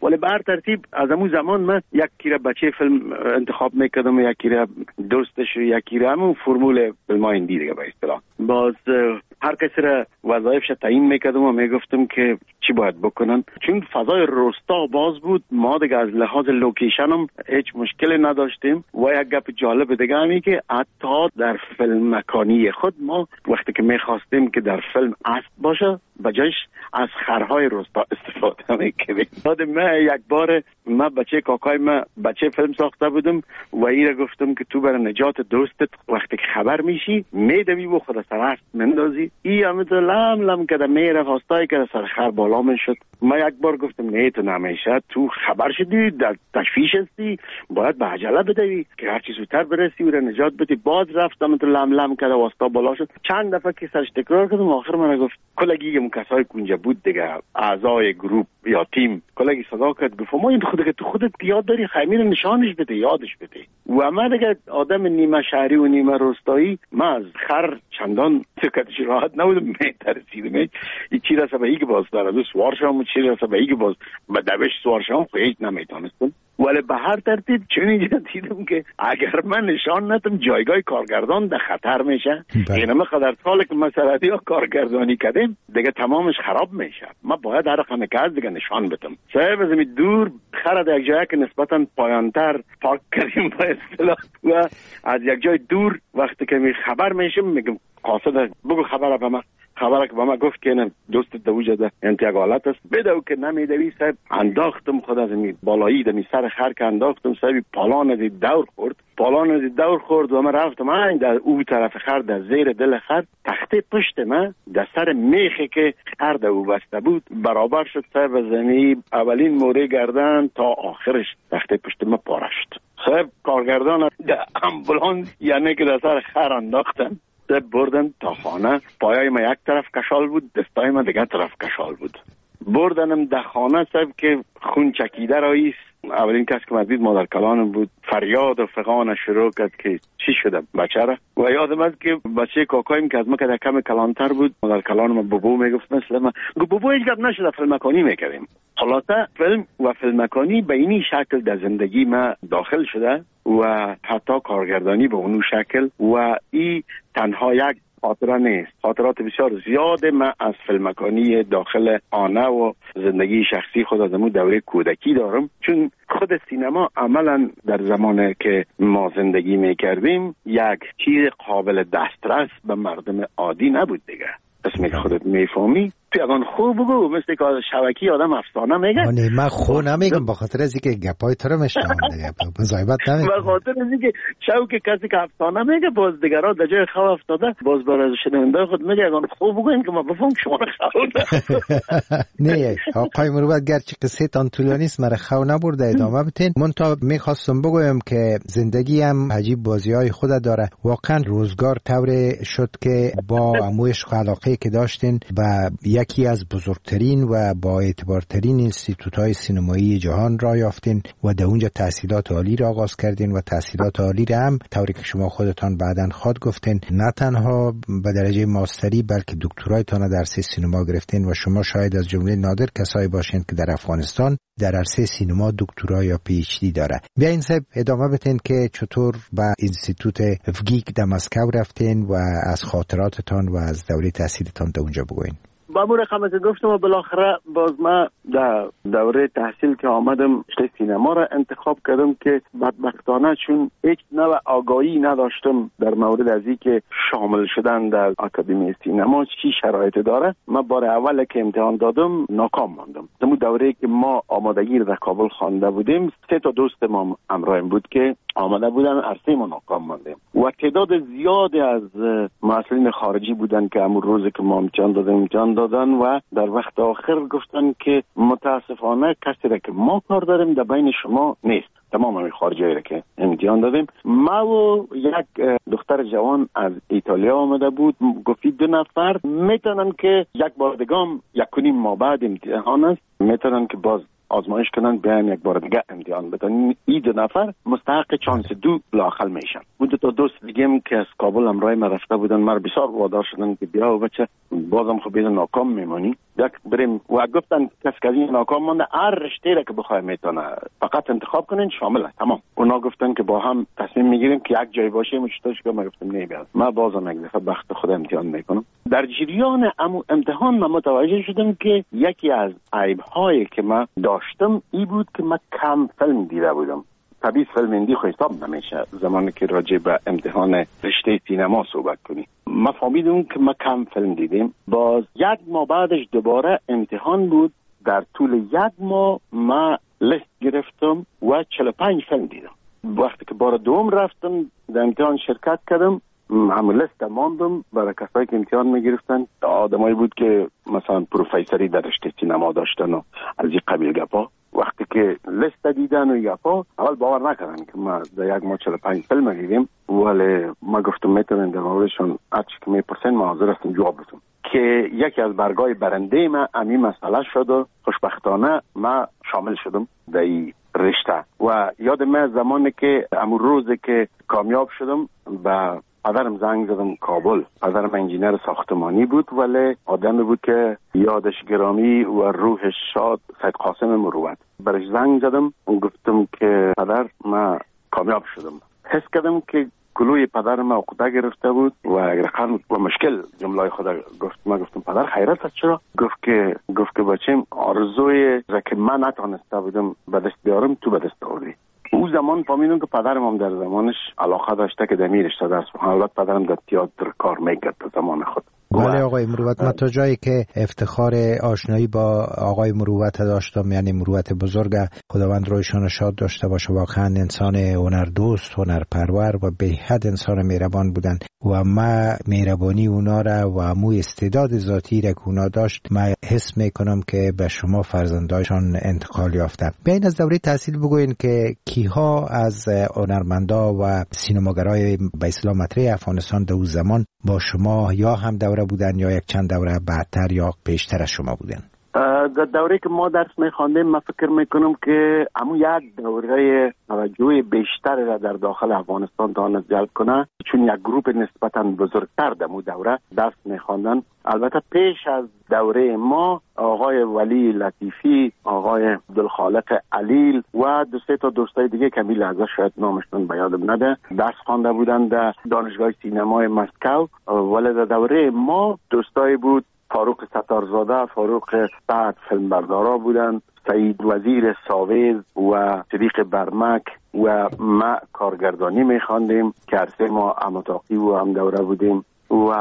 ولی به هر ترتیب از همون زمان من یکی را بچه فیلم انتخاب میکردم و یکی را دوستش و یکی را همون فرمول فیلم های هندی دیگه به اصطلاح. باز هر کسی را وظایفش تعیین میکردم و میگفتم که چی باید بکنن، چون فضای روستا باز بود. ما دیگه از لحاظ لوکیشن هم هیچ مشکلی نداشتیم. و یک گپ جالب دیگه همی که حتی در فیلم مکانی خود ما وقتی که میخواستیم که در فیلم اسب باشه بجایش از خرهای روستا استفاده میکردیم. بعد من یک بار من بچه کاکای من بچه فیلم ساخته بودم و ایره گفتم که تو برای نجات دوستت وقتی که خبر میشی میدوی و خود سر اسب مندازی. ای همینطور لم لم کده میره خواستای که سر خر بالا میشد. من یک بار گفتم نه تو نمیشه، تو خبر شدی در تشویش هستی، باید به عجله بدوی که هر چی زودتر برسی و نجات بدی. باز رفتم تو لم لم کده واسطا بالا شد. چند دفعه که سرش تکرار کردم آخر من گفت کلگی اون کسای کنجا بود دیگه اعضای گروپ یا تیم کلگی صدا کرد گفت ما این خودت تو خودت یاد داری خمیر نشانش بده یادش بده. و من دیگه آدم نیمه شهری و نیمه روستایی من از خر چندان سکتش راحت نبودم. میترسیدم این چی رسه به ایگه باز داره دو سوار شام چی رسه به ایگه باز به دوش سوار شام خیلی نمیتونستم. ولی به هر ترتیب چون اینجا دیدم که اگر من نشان ندم جایگاه کارگردان در خطر میشه. این همه قدر ساله که مثلا یا کارگردانی کردیم دیگه تمامش خراب میشه. ما باید هر رقم که از دیگه نشان بدم. صاحب از این دور خرد یک جایی که نسبتا پایانتر پارک کردیم با اصطلاح و از یک جای دور وقتی که می خبر میشم میگم قاصد بگو خبر به من. خبره که با ما گفت که نه دوست دوجه ده انتیاگ حالت است بدو که نمیدوی. صاحب انداختم خود از این بالایی دمی سر خر که انداختم صاحب پالان از دور خورد پالان از دور خورد و من رفتم این در او طرف خر در زیر دل خر تخته پشت من در سر میخی که خر در او بسته بود برابر شد. صاحب زمین اولین موره گردن تا آخرش تخته پشت من پاره شد. صاحب کارگردان در امبولانس یعنی که در سر خر انداختن بردن تا خانه. پایای ما یک طرف کشال بود دستای ما دیگه طرف کشال بود. بردنم در خانه صاحب که خون چکیده راییست. اولین کس که من دید مادر کلانم بود. فریاد و فغان شروع کرد که چی شده بچه را. و یادم است که بچه کاکایم که از ما که کم کلانتر بود مادر کلانم بابو میگفت مثل من گفت بابو هیچ گپ نشده فیلم مکانی میکردیم. خلاصه فیلم و فیلم مکانی به اینی شکل در زندگی ما داخل شده و حتی کارگردانی به اونو شکل و ای تنها یک خاطره نیست. خاطرات بسیار زیاده من از فیلمکانی داخل آنه و زندگی شخصی خود از امون دوره کودکی دارم. چون خود سینما عملا در زمانی که ما زندگی میکردیم یک چیز قابل دسترس به مردم عادی نبود دیگه. اسمی که خودت میفهمی تو اگان خوب بگو مثل که شبکی آدم افسانه میگه. نه من خو نمیگم به خاطر از اینکه گپای تو رو میشنوم دیگه مزایبت نمیگم. به خاطر از اینکه شوک کسی که افسانه میگه باز دیگران در جای خو افتاده باز برای شنونده خود میگه اگان خوب بگو این که ما بفهم شما رو خو. نه آقای مروت گرچه قصه تان طولانی است مرا خو نبرده ادامه بدین. من تا میخواستم بگویم که زندگی هم عجیب بازی‌های خود داره. واقعا روزگار طوری شد که با عمویش علاقه که داشتین و یکی از بزرگترین و با اعتبارترین اینستیتوت‌های سینمایی جهان را یافتین و در اونجا تحصیلات عالی را آغاز کردین و تحصیلات عالی را هم طوری که شما خودتان بعداً خود گفتین نه تنها به درجه ماستری بلکه دکترایتان در عرصه سینما گرفتین و شما شاید از جمله نادر کسایی باشین که در افغانستان در عرصه سینما دکترا یا پی اچ دی داره. بیاین صاحب ادامه بدین که چطور به اینستیتوت افگیک در مسکو رفتین و از خاطراتتان و از دوره تحصیلتان در اونجا بگوین. با مو رقم که گفتم و بالاخره باز ما در دوره تحصیل که آمدم رشته سینما را انتخاب کردم که بدبختانه چون هیچ نوع آگاهی نداشتم در مورد از این که شامل شدن در آکادمی سینما چی شرایط داره. من بار اول که امتحان دادم ناکام ماندم. در دوره که ما آمادگی در کابل خوانده بودیم سه تا دوست ما همراهم بود که آمده بودن عرصه ما ناکام ماندیم و تعداد زیادی از مسئولین خارجی بودن که همون روزی که ما امتحان دادیم امتحان دادن و در وقت آخر گفتن که متاسفانه کسی را که ما کار داریم در بین شما نیست. تمام همین خارجی را که امتحان دادیم ما و یک دختر جوان از ایتالیا آمده بود گفتی دو نفر میتونن که یک بار دیگه یک کنیم ما بعد امتحان است میتونن که باز آزمایش کنن بیان یک بار دیگه امتحان بدن. این دو نفر مستحق چانس دو لااقل میشن. بود تا دوست دیگه که از کابل همراه ما رفته بودن مر بسیار وادار شدن که بیا و بچه بازم خب بیدن ناکام میمانی یک بریم و گفتن کسی که از این ناکام مانده هر رشته را که بخواه میتونه فقط انتخاب کنین شامل است. تمام. اونا گفتن که با هم تصمیم میگیریم که یک جای باشیم. مشتاش که ما گفتم نه بیاد ما بازم یک دفعه بخت خود امتحان میکنم. در جریان امو امتحان من متوجه شدم که یکی از عیب‌هایی که من داشتم این بود که من کم فیلم دیده بودم. طبیعی فیلم هندی خو حساب نمیشه زمانی که راجع به امتحان رشته سینما صحبت کنی. ما فهمیدم که ما کم فیلم دیدیم. باز یک ماه بعدش دوباره امتحان بود. در طول یک ماه ما لیست گرفتم و چهل و پنج فیلم دیدم. وقتی که بار دوم رفتم در امتحان شرکت کردم همون لیست ماندم برای کسایی که امتحان میگرفتن. آدمایی بود که مثلا پروفیسوری در رشته سینما داشتن و از این قبیل گپا. وقتی که لیست دیدن و یافا اول باور نکردن که ما در یک ماه چهل و پنج فیلم دیدیم، ولی ما گفتم میتونن در موردشون هرچی که میپرسن ما حاضر هستم جواب بدم. که یکی از برگای برنده ما امی مسئله شد و خوشبختانه ما شامل شدم در این رشته. و یاد من زمانی که امون روزی که کامیاب شدم به پدرم زنگ زدم کابل. پدرم انجینر ساختمانی بود ولی آدمی بود که یادش گرامی و روحش شاد، سید قاسم مروت. برش زنگ زدم و گفتم که پدر ما کامیاب شدم. حس کردم که کلوی پدرم عقده گرفته بود و اگر و مشکل جمله خدا گفت. ما گفتم پدر خیرت است چرا؟ گفت که گفت که بچم آرزوی را که من نتونسته بودم به دست بیارم تو به دست آوردی. او زمان فهمیدم که پدرم هم در زمانش علاقه داشته که دمی رشته درس بخونه. البته پدرم در تئاتر کار میکرد در زمان خود. بله آقای مروت، من تا جایی که افتخار آشنایی با آقای مروت داشتم، یعنی مروت بزرگ، خداوند رویشان شاد داشته باشه، واقعا انسان هنردوست، هنرپرور و به حد انسان مهربان بودن و ما مهربانی اونا را و مو استعداد ذاتی را که اونا داشت ما حس میکنم که به شما فرزندایشان انتقال یافته. بین از دوره تحصیل بگوین که کیها از هنرمندا و سینماگرای به اصطلاح مطرح افغانستان در اون زمان با شما یا هم دوره بودن یا یک چند دوره بعدتر یا پیشتر از شما بودن؟ در دوره که ما درس میخواندیم من فکر میکنم که همون یک دوره توجه بیشتر را در داخل افغانستان تواند جلب کنه، چون یک گروپ نسبتا بزرگتر در مو دوره درس میخواندن. البته پیش از دوره ما آقای ولی لطیفی، آقای عبدالخالق علیل و دو سه تا دوستای دیگه که می لحظه شاید نامشون به یادم نده درس خوانده بودن در دانشگاه سینمای مسکو. ولی در دوره ما دوستای بود فاروق ستارزاده، فاروق سعد فیلمبردارا بودن، سعید وزیر ساویز و صدیق برمک و ما کارگردانی میخواندیم که عرصه ما امتاقی و هم دوره بودیم و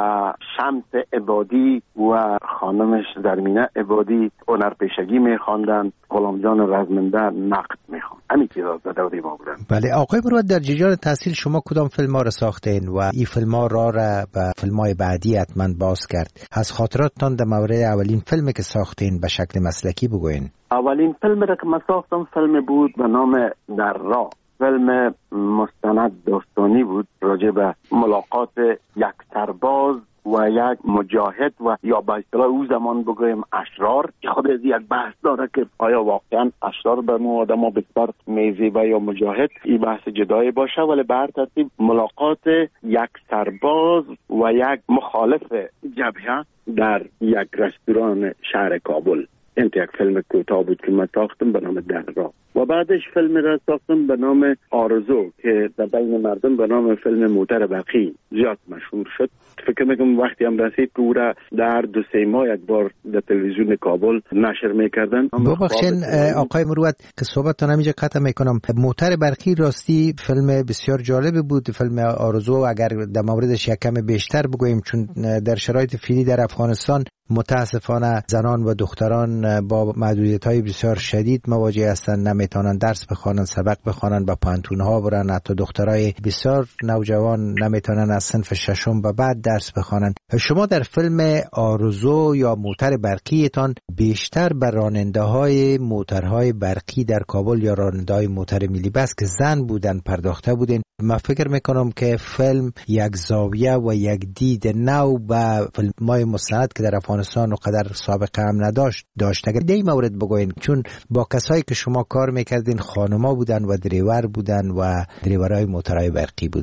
شمس عبادی و خانمش زرمینه عبادی هنرپیشگی میخواندن، غلام جان رزمنده نقد میخواند. همین چیزا در دوره ما بودن. بله آقای مروت، در جریان تحصیل شما کدام فیلم ها را ساختین و این فیلم ها را را به فیلم های بعدی حتما باز کرد؟ از خاطراتتان در مورد اولین فیلمی که ساختین به شکل مسلکی بگوین. اولین فیلم را که من ساختم فیلم بود به نام در راه. فیلم مستند داستانی بود راجع به ملاقات یک سرباز و یک مجاهد و یا به اصطلاح او زمان بگویم اشرار، که خود از یک بحث داره که آیا واقعا اشرار به ما آدم بسیار میزیبه یا مجاهد، این بحث جدایی باشه. ولی به هر ترتیب ملاقات یک سرباز و یک مخالف جبهه در یک رستوران شهر کابل. این یک فیلم کوتاه بود که من ساختم به نام در راه و بعدش فیلم را ساختم به نام آرزو که در بین مردم به نام فیلم موتر برقی زیاد مشهور شد. فکر میکنم وقتی هم رسید که او را در دو سه ماه یک بار در تلویزیون کابل نشر میکردن. ببخشید آقای مروت که صحبتتون همینجا قطع میکنم. موتر برقی راستی فیلم بسیار جالب بود. فیلم آرزو اگر در موردش یک کم بیشتر بگوییم، چون در شرایط فعلی در افغانستان متاسفانه زنان و دختران با محدودیت‌های بسیار شدید مواجه هستند، نمیتونن درس بخوانن، سبق بخوانن، با پانتون‌ها برن. حتی دخترای بسیار نوجوان نمیتونن از صنف ششم به بعد درس بخوانن. شما در فیلم آرزو یا موتر برقیتان بیشتر بر راننده‌های موترهای برقی در کابل یا راننده‌های موتر ملی بس که زن بودن پرداخته بودین. من فکر میکنم که فیلم یک زاویه و یک دید نو به فیلم‌های مستند که در افغانستان و قدر سابقه هم نداشت داشت. اگر در این مورد بگوین، چون با کسایی که شما کار میکردین خانما بودن و دریور بودن و دریورای موترهای برقی بودن.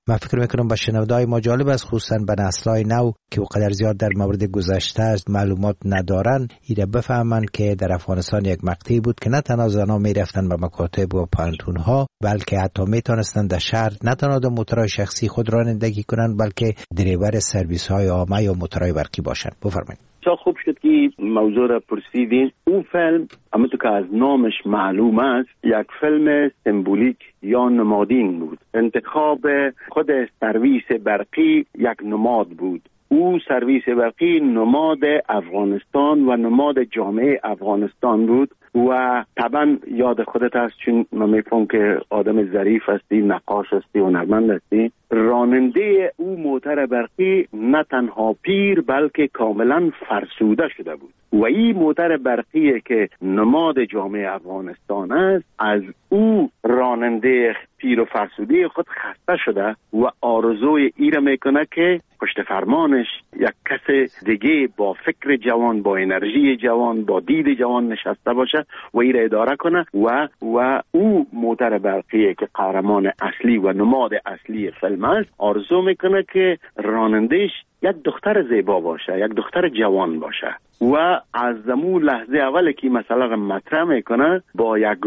من فکر میکنم با شنودای ما جالب است، خصوصا به نسل‌های نو که وقدر زیاد در مورد گذشته معلومات ندارن، ایره بفهمن که در افغانستان یک مقطعی بود که نه تنها زنان میرفتن به مکاتب و پانتون‌ها، بلکه حتی میتونستن در شهر نه تنها در موتورهای شخصی خود رانندگی کنن، بلکه دریور سرویس‌های عامه یا موتورهای برقی باشن. بفرمایید. خوب شد که موضوع را پرسیدین. اون فیلم همونطور که از نامش معلوم است یک فیلم سمبولیک یا نمادین بود. انتخاب خود سرویس برقی یک نماد بود. او سرویس برقی نماد افغانستان و نماد جامعه افغانستان بود و طبعا یاد خودت هست، چون من میفهم که آدم ظریف هستی، نقاش هستی، هنرمند هستی. راننده او موتر برقی نه تنها پیر بلکه کاملا فرسوده شده بود و این موتر برقی که نماد جامعه افغانستان است، از او راننده پیر و فرسوده خود خسته شده و آرزوی ای را میکنه که پشت فرمانش یک کس دیگه با فکر جوان، با انرژی جوان، با دید جوان نشسته باشه و ای را اداره کنه و و او موتر برقی که قهرمان اصلی و نماد اصلی فیلم است، آرزو میکنه که رانندهش یک دختر زیبا باشه، یک دختر جوان باشه و از زمون لحظه اول که مثلا مطرح میکنه با یک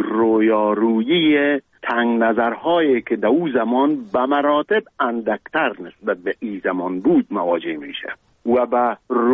رویارویی تنگ نظرهایی که در او زمان به مراتب اندکتر نسبت به این زمان بود مواجه میشه و به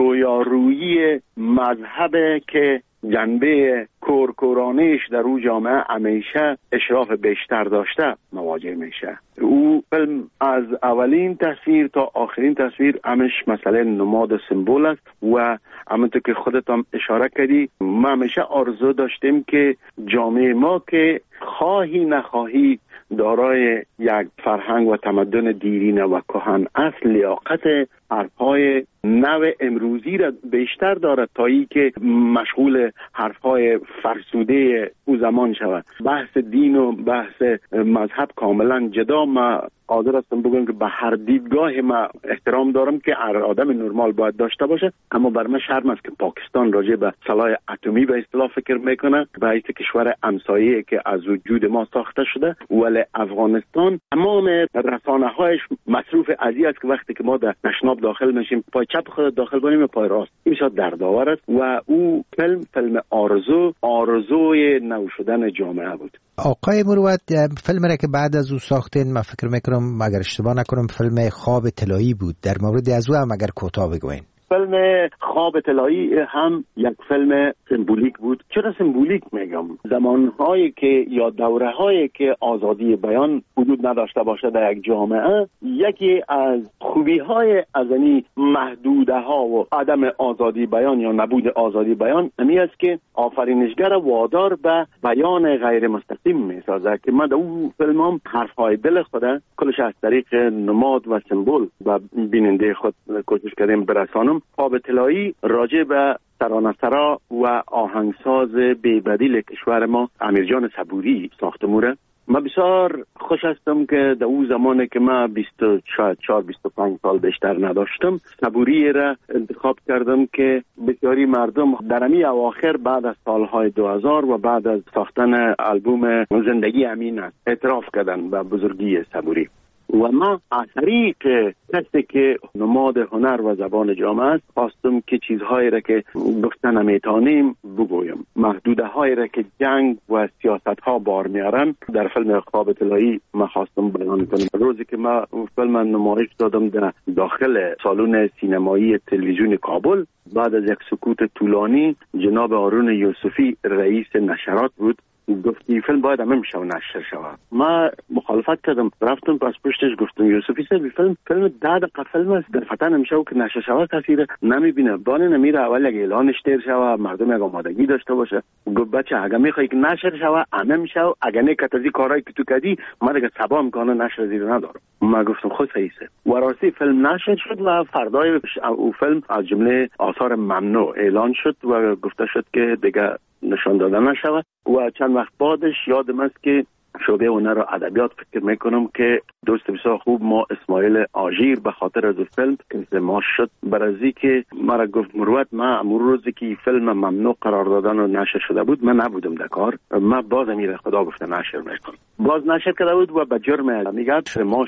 رویارویی مذهب که جنبه کورکورانیش در او جامعه همیشه اشراف بیشتر داشته مواجه میشه. او فیلم از اولین تصویر تا آخرین تصویر همش مسئله نماد سمبول است و همونطور که خودت هم اشاره کردی، ما همیشه آرزو داشتیم که جامعه ما که خواهی نخواهی دارای یک فرهنگ و تمدن دیرینه و کهن اصل، لیاقت حرفهای نو امروزی را بیشتر دارد تا ای که مشغول حرفهای فرسوده او زمان شود. بحث دین و بحث مذهب کاملا جدا. ما قادر هستم بگم که به هر دیدگاه ما احترام دارم که هر آدم نرمال باید داشته باشه، اما بر من شرم است که پاکستان راجع به سلاح اتمی به اصطلاح فکر میکنه، به حیث کشور همسایه که از وجود ما ساخته شده، ولی افغانستان تمام رسانه‌هایش مصروف ازی است که وقتی که ما در تشناب داخل میشیم پای چپ خود داخل کنیم و پای راست، این شاد دردآور است و او فیلم فیلم آرزو آرزوی نو شدن جامعه بود. آقای مروت، فیلم را که بعد از او ساختین، من فکر میکنم اگر اشتباه نکنم فیلم خواب طلایی بود، در مورد از او هم اگر کوتاه بگوین. فیلم خواب طلایی هم یک فیلم سمبولیک بود. چرا سمبولیک میگم؟ زمانهایی که یا دوره‌هایی که آزادی بیان وجود نداشته باشه در یک جامعه، یکی از خوبی‌های از این محدوده‌ها و عدم آزادی بیان یا نبود آزادی بیان امی است که آفرینشگر وادار به بیان غیر مستقیم میسازه که من در اون فیلم هم حرف‌های دل خود کلش از طریق نماد و سمبول و بیننده خود کوشش کردیم برسانم. خواب طلایی راجع به ترانه‌سرا و آهنگساز بی‌بدیل کشور ما امیرجان صبوری ساخته موره. من بسیار خوش هستم که در اون زمانی که من بیست و چهار بیست و پنج سال بیشتر نداشتم، صبوری را انتخاب کردم که بسیاری مردم در امی اواخر بعد از سالهای دو هزار و بعد از ساختن آلبوم زندگی امین است اعتراف کردن به بزرگی صبوری و ما از طریق کسی که نماد هنر و زبان جامعه است خواستم که چیزهایی را که گفتن نمیتونیم بگویم، محدوده هایی را که جنگ و سیاست ها بار میارن در فیلم خواب طلایی ما خواستم بیان کنم. روزی که ما فیلم نمایش دادم در داخل سالن سینمایی تلویزیون کابل، بعد از یک سکوت طولانی جناب هارون یوسفی رئیس نشرات بود، گفتی فیلم باید همه میشه و نشر شود. ما مخالفت کردم، رفتم پس پشتش گفتم یوسفی صاحب فیلم فیلم ده دقیقه فیلم است، در فتن نمیشه و که نشر شود کسی نمیبینه، بانه نمیره اول یک اعلانش تیر شود، مردم یک آمادگی داشته باشه. گفت بچه اگه میخوای که نشر شود همه میشه و اگه نکت از این کارهایی که تو کردی ما دیگه صبا میکنه نشر زیر ندارم. ما گفتم خود صحیحه و راستی فیلم نشر شد و فردای او فیلم از جمله آثار ممنوع اعلان شد و گفته شد که دیگه نشان داده نشود و چند وقت بعدش یادم است که شعبه هنر و ادبیات فکر میکنم که دوست بسیار خوب ما اسماعیل آژیر به خاطر از فیلم که ما شد برازی که مرا گفت مروت ما امور روزی که فیلم ممنوع قرار دادن و نشر شده بود من نبودم در کار، ما باز امیر خدا گفته نشر میکنم، باز نشر کرده بود و به جرم میگه ما شد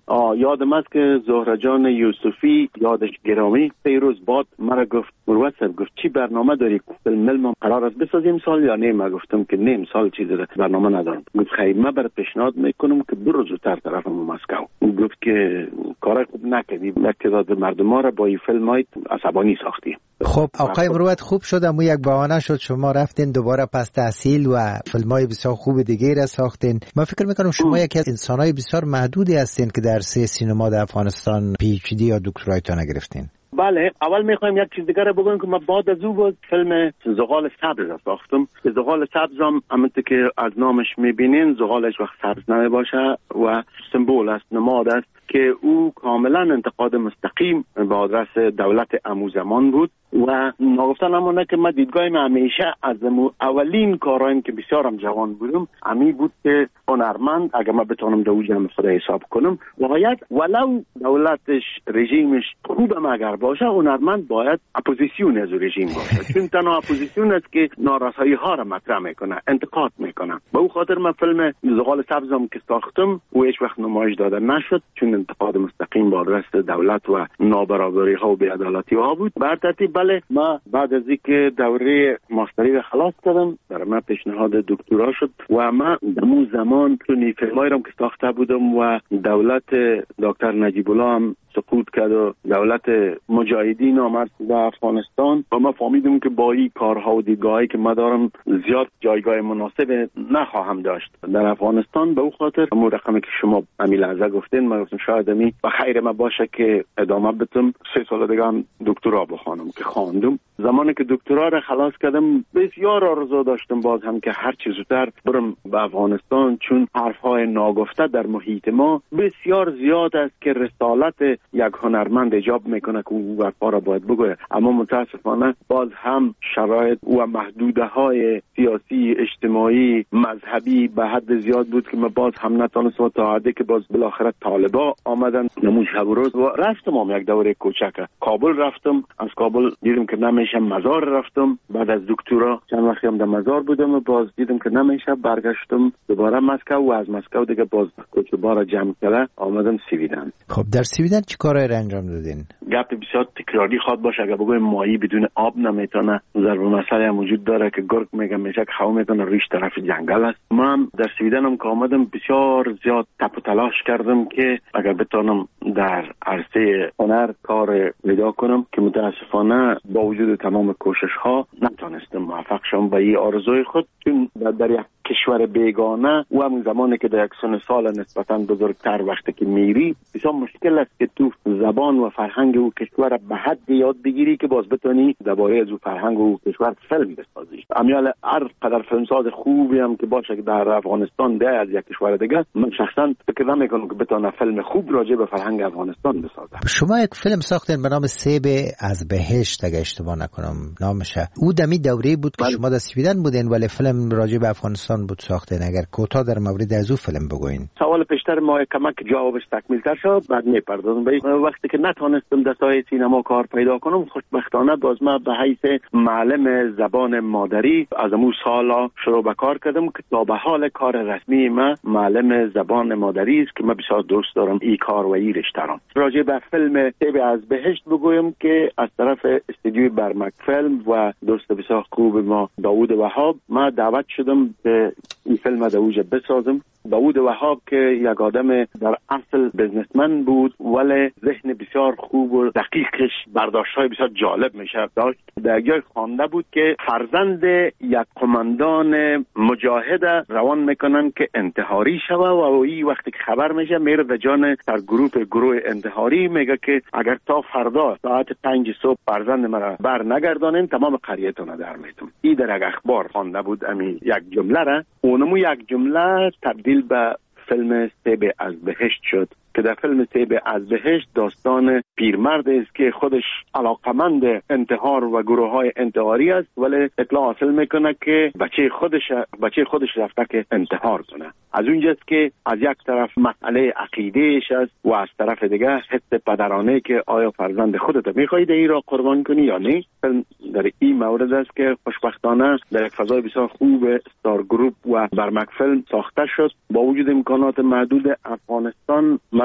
یادم است که زهره جان یوسفی یادش گرامی سه روز بعد مرا گفت مروت صاحب گفت چی برنامه داری؟ فیلم ما قرار است بسازیم سال یا نه؟ من گفتم که نه امسال چیزی برنامه ندارم. گفت خیر من برات پیشنهاد میکنم که برو زودتر طرف مسکو. گفت که کار خوب نکردی، یک تعداد مردم را با این فیلم های عصبانی ساختی. خب آقای مروت خوب شد اما یک بهانه شد شما رفتین دوباره پس تحصیل و فیلم‌های بسیار خوب دیگه را ساختین. من فکر میکنم شما یکی از انسان‌های بسیار محدودی هستین که در سه سینما در افغانستان پی اچ دی یا دکترایتان گرفتین. بله، اول میخوایم یک چیز دیگه رو بگم که من بعد از او بود فیلم زغال سبز ساختم که زغال سبز هم همونطور که از نامش میبینین زغالش وقت سبز نمیباشه و سمبول است، نماد است که او کاملا انتقاد مستقیم به آدرس دولت امو زمان بود و نگفتن همونه که من دیدگاهیم همیشه از اولین کارهایم که بسیارم جوان بودم امی بود که هنرمند اگر من بتونم دو جمع خدا حساب کنم باید ولو دولتش رژیمش خوبم اگر باشه هنرمند باید اپوزیسیون از رژیم باشه چون تنها اپوزیسیون است که نارسایی ها را مطرح میکنه، انتقاد میکنه. به او خاطر من فیلم زغال سبزم که ساختم و هیچ وقت نمایش داده نشد چون انتقاد مستقیم با آدرس دولت و نابرابری ها و بی‌عدالتی ها بود. بر ترتیب بله ما بعد از اینکه دوره ماستری را خلاص کردم در من پیشنهاد دکترا شد و ما در اون زمان چون فیلمایی را که ساخته بودم و دولت دکتر نجیب الله هم سقوط کرد و دولت مجاهدین آمد به افغانستان و ما فهمیدیم که با این کارها و دیدگاهی که ما دارم زیاد جایگاه مناسب نخواهم داشت در افغانستان. به او خاطر همون رقمی که شما امیل لحظه گفتین ما گفتم شاید امی و خیر ما باشه که ادامه بدم سه سال دیگه هم دکترا بخوانم که خواندم. زمانی که دکترا را خلاص کردم بسیار آرزو داشتم باز هم که هر چیز زودتر برم به افغانستان چون حرفهای ناگفته در محیط ما بسیار زیاد است که رسالت یک هنرمند ایجاب میکنه که او حرفا را باید بگوید، اما متاسفانه باز هم شرایط و محدوده های سیاسی اجتماعی مذهبی به حد زیاد بود که من باز هم نتونستم تا حدی که باز بالاخره طالبا آمدن نمون شب و روز و رفتم هم یک دوره کوچک کابل رفتم. از کابل دیدم که نمیشه مزار رفتم. بعد از دکترا چند وقتی هم در مزار بودم و باز دیدم که نمیشه برگشتم دوباره مسکو و از مسکو دیگه باز کوچبارا جمع کرده آمدم سویدن. خب در سویدن چی کارایی انجام دادین؟ گپ بسیار تکراری خواد باشه اگر بگویم ماهی بدون آب نمیتونه. ضرب مسئله هم وجود داره که گرگ میگه میشه که خو میتونه ریش طرف جنگل است. من در سویدن هم که آمدم بسیار زیاد تپ و تلاش کردم که اگر بتونم در عرصه هنر کار پیدا کنم که متاسفانه با وجود تمام کوشش ها نتونستم موفق شم به این آرزوی خود چون در یک کشور بیگانه و همون زمانی که در یک سن سال نسبتاً بزرگتر وقتی که میری بسیار مشکل است که تو زبان و فرهنگ او کشور به حد یاد بگیری که باز بتونی درباره از او فرهنگ و کشور فیلم بسازی. امیال هر قدر فیلمساز خوبی هم که باشه که در افغانستان ده از یک کشور دیگه من شخصا فکر نمیکنم که بتونه فیلم خوب راجع به فرهنگ افغانستان بسازه. شما یک فیلم ساختین به نام سیب از بهشت اگه اشتباه نکنم نامشه. او دمی دوره بود که شما در سویدن بودین ولی فیلم راجع به افغانستان بود ساختین. اگر کوتاه در مورد از او فیلم بگوین. سوال پیشتر ما کمک جوابش تکمیل تر شد بعد میپردازم به وقتی که نتونستم در سایه سینما کار پیدا کنم خوشبختانه باز ما به حیث معلم زبان مادری از امو سالا شروع به کار کردم که تا به حال کار رسمی ما معلم زبان مادری است که من بسیار دوست دارم این کار و این رشته را. راجع به فیلم سیب از بهشت بگویم که از طرف استودیوی برمک فیلم و دوست بسیار خوب ما داوود وهاب ما دعوت شدم که این فیلم در اوج بسازم. داوود وهاب که یک آدم در اصل بزنسمن بود ولی ذهن بسیار خوب و دقیقش برداشت‌های بسیار جالب میشه داشت. در جای خوانده بود که فرزند یک قماندان مجاهد روان میکنن که انتحاری شوه و این وقتی که خبر میشه میره به جان در گروه گروه انتحاری میگه که اگر تا فردا ساعت پنج صبح فرزند مرا بر نگردانین تمام قریتون در میتون. این در یک اخبار خوانده بود امی یک جمله را اونمو یک جمله تبدیل به فیلم سیب از بهشت شد که در فیلم سیب از بهشت داستان پیرمرد است که خودش علاقمند انتحار و گروه های انتحاری است ولی اطلاع حاصل میکنه که بچه خودش بچه خودش رفته که انتحار کنه. از اونجاست که از یک طرف مسئله عقیدهش است و از طرف دیگه حس پدرانه که آیا فرزند خودت میخواهی این را قربان کنی یا نه. در این مورد است که خوشبختانه در یک فضای بسیار خوب استار گروپ و برمک فیلم ساخته شد. با وجود امکانات محدود افغانستان ما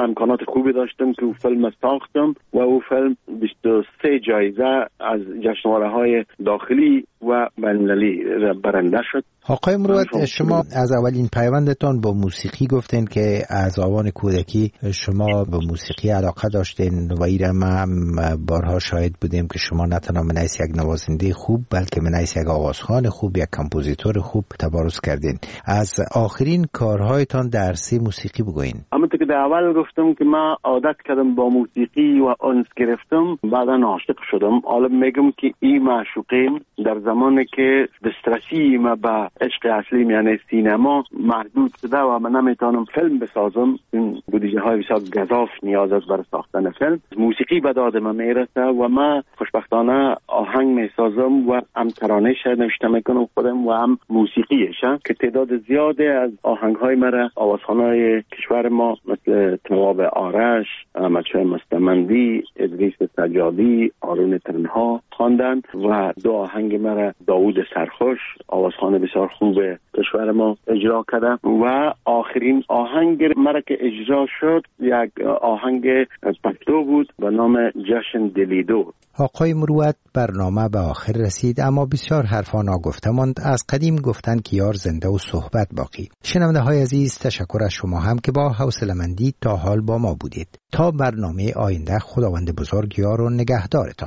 امکانات خوبی داشتم که او فیلم ساختم و او فیلم بیست و سه جایزه از جشنواره‌های داخلی و بین‌المللی برنده شد. آقای مروت، شما از اولین پیوندتان با موسیقی گفتین که از آوان کودکی شما به موسیقی علاقه داشتین و ایره ما بارها شاهد بودیم که شما نه تنها منیس یک نوازنده خوب بلکه منیس یک آوازخوان خوب، یک کمپوزیتور خوب تبارز کردین. از آخرین کارهایتان درسی موسیقی بگوین. همونطور که در اول گفتم که من عادت کردم با موسیقی و انس گرفتم، بعدا عاشق شدم. حالا میگم که این معشوقین در زمانی که دسترسی ما به عشق اصلی یعنی سینما محدود شده و من نمیتونم فیلم بسازم، این بودجه های بسیار گزاف نیاز است برای ساختن فیلم، موسیقی به داد من میرسه و من خوشبختانه آهنگ میسازم و هم ترانه‌اش نوشته میکنم خودم و هم موسیقیش که تعداد زیاده از آهنگ های مرا آوازخوانای کشور ما مثل تواب آرش، احمدشاه مستمندی، ادریس سجادی، آرون تنها خواندن و دو آهنگ مرا داوود سرخوش آوازخوان بسیار خوب کشور ما اجرا کرده و آخرین آهنگ مرا که اجرا شد یک آهنگ پشتو بود به نام جشن دلیدو. آقای مروت، برنامه به آخر رسید اما بسیار حرفا ناگفته ماند. از قدیم گفتن که یار زنده و صحبت باقی. شنونده های عزیز، تشکر از شما هم که با حوصله‌مندی تا حال با ما بودید. تا برنامه آینده، خداوند بزرگ یار و نگهدارتان.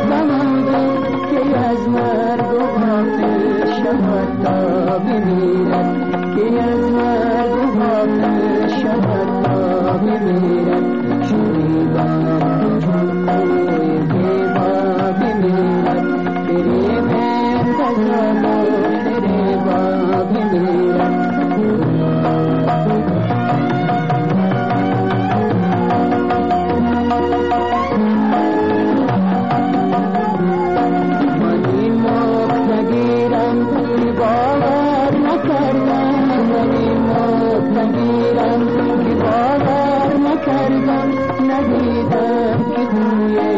از مرگ و غافل شود تا بمیرد ندیدم که